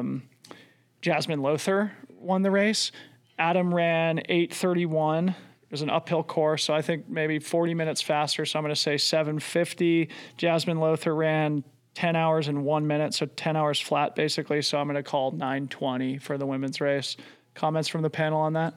Jasmine Lothar won the race. Adam ran 8:31. It was an uphill course, so I think maybe 40 minutes faster. So I'm going to say 7:50. Jasmine Lothar ran 10 hours and 1 minute, so 10 hours flat basically. So I'm going to call 9:20 for the women's race. Comments from the panel on that?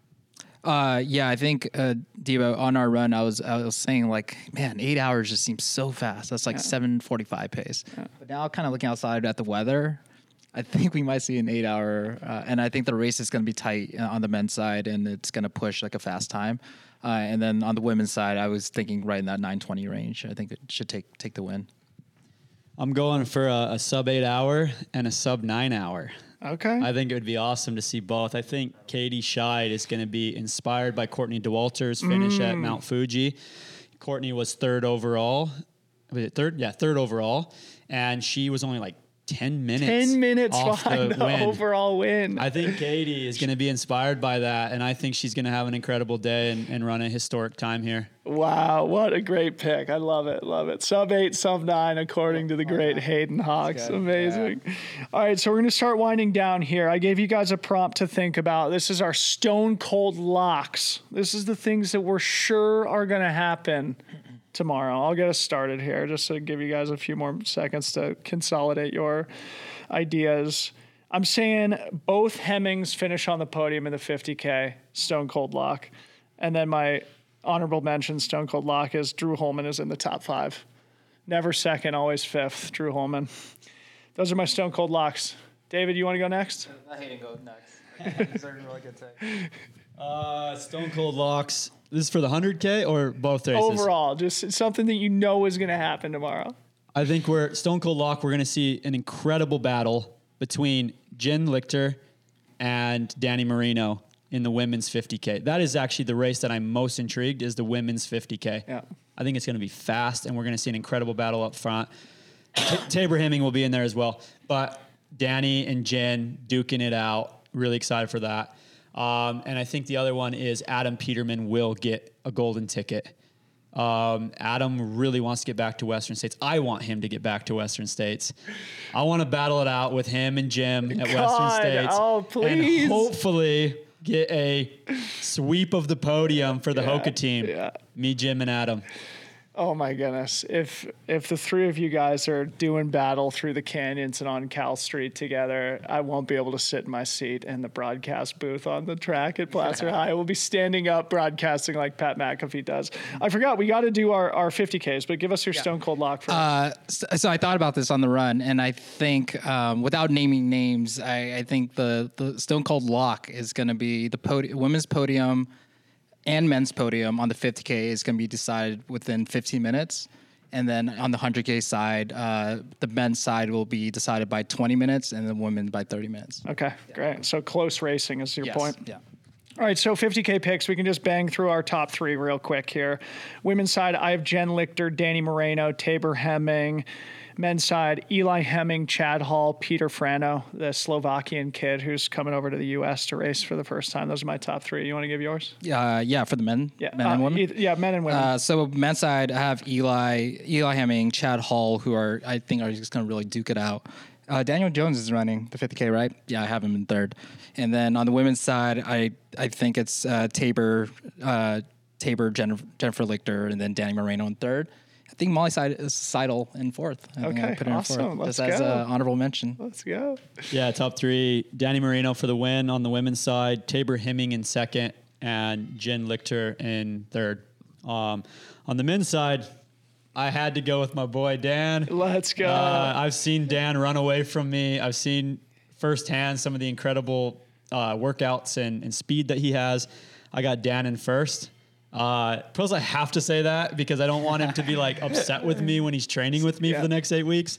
Yeah, I think Debo, on our run, I was saying like, man, 8 hours just seems so fast. That's like 7:45 pace. Yeah. But now, kind of looking outside at the weather, I think we might see an 8 hour, and I think the race is going to be tight on the men's side, and it's going to push like a fast time. And then on the women's side, I was thinking right in that 9:20 range. I think it should take the win. I'm going for a sub 8 hour and a sub 9 hour. Okay. I think it would be awesome to see both. I think Katie Scheid is going to be inspired by Courtney Dauwalter's finish at Mount Fuji. Courtney was third overall. Was it third? Yeah, third overall. And she was only like 10 minutes. 10 minutes off behind the win. overall win. I think Katie is going to be inspired by that. And I think she's going to have an incredible day and run a historic time here. Wow, what a great pick. I love it. Love it. Sub 8, sub 9, according to the great Hayden Hawks. Amazing. Yeah. All right, so we're going to start winding down here. I gave you guys a prompt to think about. This is our stone cold locks. This is the things that we're sure are going to happen tomorrow. I'll get us started here just to give you guys a few more seconds to consolidate your ideas. I'm saying both Hemmings finish on the podium in the 50K, stone cold lock. And then my honorable mention stone cold lock is Drew Holman is in the top 5. Never second, always 5th, Drew Holman. Those are my stone cold locks. David, you want to go next? I hate to go next. These are really good takes. Stone cold locks. This is for the 100K or both races? Overall, just something that you know is going to happen tomorrow. I think Stone Cold Lock, we're going to see an incredible battle between Jen Lichter and Danny Marino in the women's 50K. That is actually the race that I'm most intrigued is the women's 50K. Yeah. I think it's going to be fast, and we're going to see an incredible battle up front. Tabor Hemming will be in there as well. But Danny and Jen duking it out. Really excited for that. And I think the other one is Adam Peterman will get a golden ticket. Adam really wants to get back to Western States. I want him to get back to Western States. I want to battle it out with him and Jim at Western States. Oh, please. And hopefully get a sweep of the podium for the Hoka team. Yeah. Me, Jim, and Adam. Oh my goodness. If the three of you guys are doing battle through the canyons and on Cal Street together, I won't be able to sit in my seat in the broadcast booth on the track at Placer High. I will be standing up broadcasting like Pat McAfee does. I forgot, we got to do our 50Ks, but give us your stone cold lock first. So I thought about this on the run, and I think without naming names, I think the stone cold lock is going to be the women's podium and men's podium on the 50K is going to be decided within 15 minutes. And then on the 100K side, the men's side will be decided by 20 minutes and the women by 30 minutes. Okay, great. So close racing is your point. Yeah. All right, so 50K picks. We can just bang through our top 3 real quick here. Women's side, I have Jen Lichter, Danny Moreno, Tabor Hemming. Men's side, Eli Hemming, Chad Hall, Peter Frano, the Slovakian kid who's coming over to the U.S. to race for the first time. Those are my top 3. You want to give yours? Yeah, for the men. Yeah, men and women. Men and women. So men's side, I have Eli Hemming, Chad Hall, who I think are just going to really duke it out. Daniel Jones is running the 50K, right? Yeah, I have him in third. And then on the women's side, I think it's Tabor, Jennifer Lichter, and then Danny Moreno in third. I think Molly Seidel in fourth. Okay, awesome. Let's go. As an honorable mention. Let's go. Yeah, top 3. Danny Marino for the win on the women's side. Tabor Hemming in second. And Jen Lichter in third. On the men's side, I had to go with my boy Dan. Let's go. I've seen Dan run away from me. I've seen firsthand some of the incredible workouts and speed that he has. I got Dan in first. Plus I have to say that because I don't want him to be like upset with me when he's training with me for the next 8 weeks.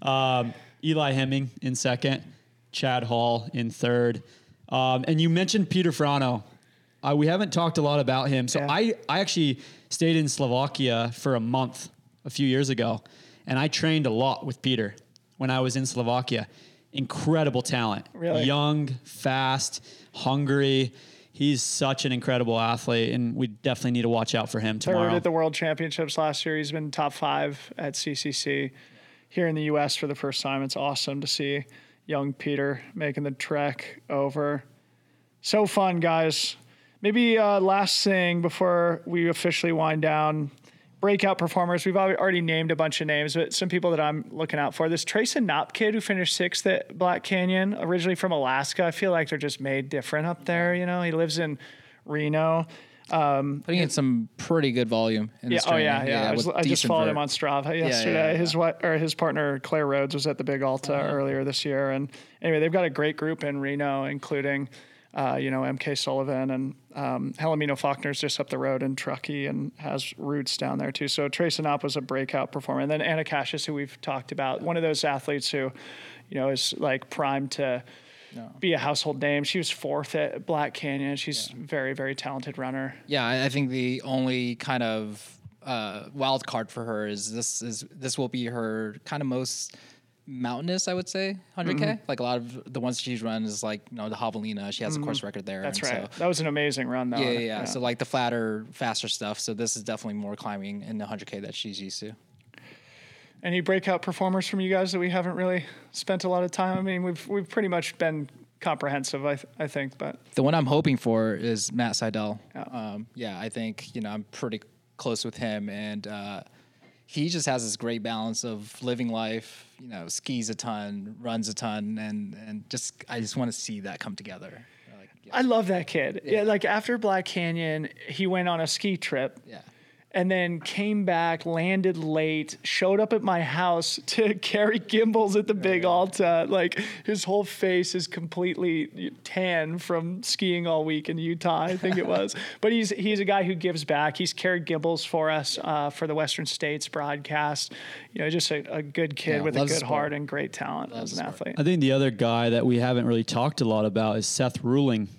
Eli Hemming in second, Chad Hall in third. And you mentioned Peter Frano. We haven't talked a lot about him. So I actually stayed in Slovakia for a month a few years ago, and I trained a lot with Peter when I was in Slovakia. Incredible talent. Really? Young, fast, hungry. He's such an incredible athlete, and we definitely need to watch out for him tomorrow. Third at the World Championships last year. He's been top 5 at CCC here in the U.S. for the first time. It's awesome to see young Peter making the trek over. So fun, guys. Maybe last thing before we officially wind down, breakout performers. We've already named a bunch of names, but some people that I'm looking out for. This Trayson Knopp kid who finished 6th at Black Canyon, originally from Alaska. I feel like they're just made different up there. You know, he lives in Reno. Putting in some pretty good volume in his training. I just followed him on Strava yesterday. His partner Claire Rhodes was at the Big Alta earlier this year, and anyway, they've got a great group in Reno, including MK Sullivan and Helomino Faulkner's just up the road in Truckee and has roots down there too. So Trayson Knopp was a breakout performer, and then Anna Cassius, who we've talked about, one of those athletes who, is like primed to be a household name. She was 4th at Black Canyon. She's very, very talented runner. Yeah, I think the only kind of wild card for her is this will be her kind of most mountainous, I would say, 100K. Like a lot of the ones she's run is like, the Javelina. She has a course record there. That's right. So, that was an amazing run, though. Yeah. So like the flatter, faster stuff. So this is definitely more climbing in the 100K that she's used to. Any breakout performers from you guys that we haven't really spent a lot of time? I mean, we've pretty much been comprehensive, I think. But the one I'm hoping for is Matt Seidel. Yeah. I think I'm pretty close with him, and he just has this great balance of living life. Skis a ton, runs a ton, and I just want to see that come together. I love that kid. Yeah, like after Black Canyon, he went on a ski trip. Yeah. And then came back, landed late, showed up at my house to carry gimbals at the Big Alta. Like his whole face is completely tan from skiing all week in Utah, I think it was. But he's a guy who gives back. He's carried gimbals for us for the Western States broadcast. Just a good kid with a good heart and great talent as an athlete. I think the other guy that we haven't really talked a lot about is Seth Ruling.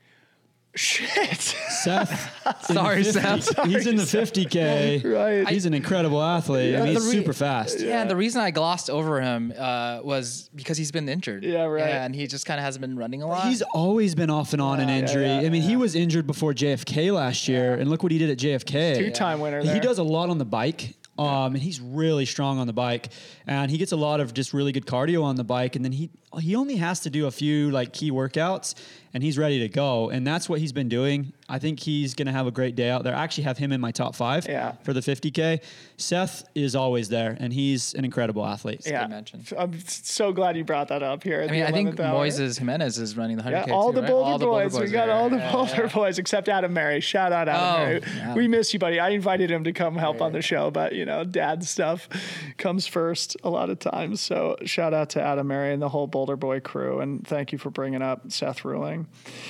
Shit. Seth. Sorry, Seth. He's in the 50K. Right. He's an incredible athlete. I mean, he's super fast. Yeah, and the reason I glossed over him was because he's been injured. Yeah, right. Yeah, and he just kind of hasn't been running a lot. He's always been off and on an injury. I mean, he was injured before JFK last year, and look what he did at JFK. 2-time winner there. He does a lot on the bike. And he's really strong on the bike, and he gets a lot of just really good cardio on the bike. And then he only has to do a few like key workouts, and he's ready to go. And that's what he's been doing. I think he's going to have a great day out there. I actually have him in my top 5 for the 50K. Seth is always there, and he's an incredible athlete. Yeah, I'm so glad you brought that up here. I think Moises Jimenez is running the 100K all too, the right? Boulder boys. We got all the Boulder boys except Adam Mary. Shout out Adam Mary. Yeah. We miss you, buddy. I invited him to come help on the show, but dad stuff comes first a lot of times. So shout out to Adam Mary and the whole Boulder Boy crew, and thank you for bringing up Seth Ruling.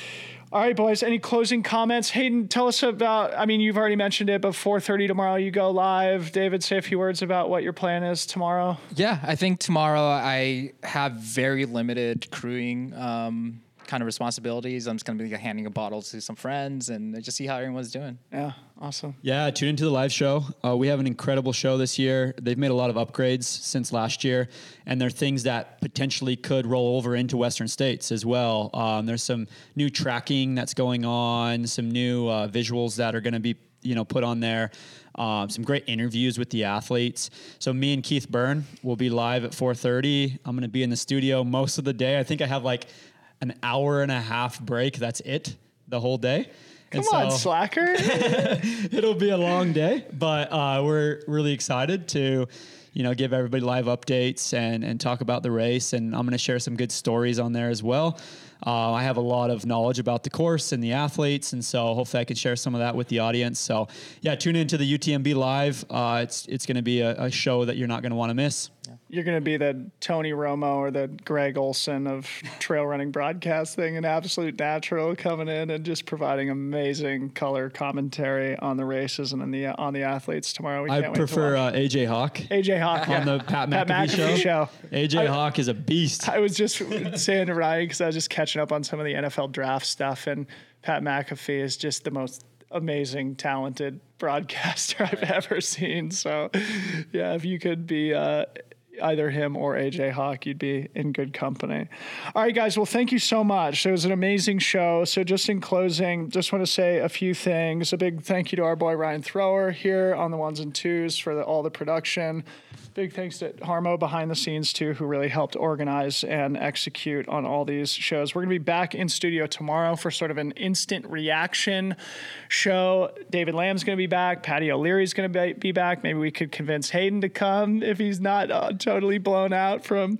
All right, boys, any closing comments? Hayden, tell us about, you've already mentioned it, but 4:30 tomorrow you go live. David, say a few words about what your plan is tomorrow. Yeah, I think tomorrow I have very limited crewing kind of responsibilities. I'm just going to be handing a bottle to some friends and just see how everyone's doing. Yeah, awesome. Yeah, tune into the live show. We have an incredible show this year. They've made a lot of upgrades since last year, and there are things that potentially could roll over into Western States as well. There's some new tracking that's going on, some new visuals that are going to be put on there. Some great interviews with the athletes. So me and Keith Byrne will be live at 4:30. I'm going to be in the studio most of the day. I think I have like an hour and a half break. That's it the whole day. Come on, slacker. It'll be a long day, but we're really excited to, give everybody live updates and talk about the race. And I'm going to share some good stories on there as well. I have a lot of knowledge about the course and the athletes, and so hopefully I can share some of that with the audience. So yeah, tune into the UTMB live. It's going to be a show that you're not going to want to miss. You're going to be the Tony Romo or the Greg Olson of trail running broadcasting, an absolute natural coming in and just providing amazing color commentary on the races and on the athletes tomorrow. I prefer AJ Hawk. AJ Hawk on the Pat McAfee show. AJ Hawk is a beast. I was just saying to Ryan because I was just catching up on some of the NFL draft stuff, and Pat McAfee is just the most amazing, talented broadcaster I've ever seen. So, yeah, if you could be either him or AJ Hawk, you'd be in good company. All right, guys. Well, thank you so much. It was an amazing show. So just in closing, just want to say a few things. A big thank you to our boy Ryan Thrower here on the ones and twos for all the production. Big thanks to Harmo behind the scenes too, who really helped organize and execute on all these shows. We're going to be back in studio tomorrow for sort of an instant reaction show. David Lamb's going to be back. Patty O'Leary's going to be back. Maybe we could convince Hayden to come if he's not totally blown out from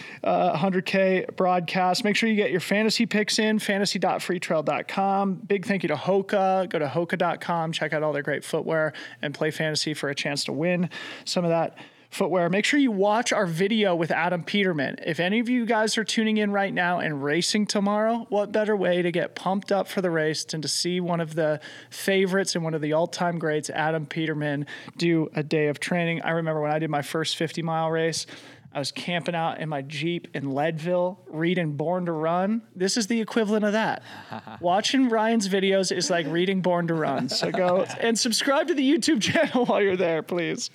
100K broadcast. Make sure you get your fantasy picks in, fantasy.freetrail.com. Big thank you to Hoka. Go to hoka.com, check out all their great footwear, and play fantasy for a chance to win some of that footwear. Make sure you watch our video with Adam Peterman. If any of you guys are tuning in right now and racing tomorrow, what better way to get pumped up for the race than to see one of the favorites and one of the all-time greats, Adam Peterman, do a day of training. I remember when I did my first 50-mile race, I was camping out in my Jeep in Leadville, reading Born to Run. This is the equivalent of that. Watching Ryan's videos is like reading Born to Run. So go and subscribe to the YouTube channel while you're there, please.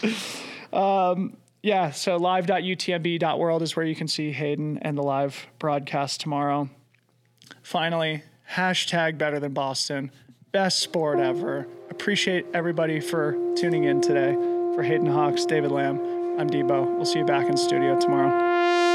So live.utmb.world is where you can see Hayden and the live broadcast tomorrow. Finally, hashtag Better Than Boston. Best sport ever. Appreciate everybody for tuning in today. For Hayden Hawks, David Lamb, I'm Debo. We'll see you back in studio tomorrow.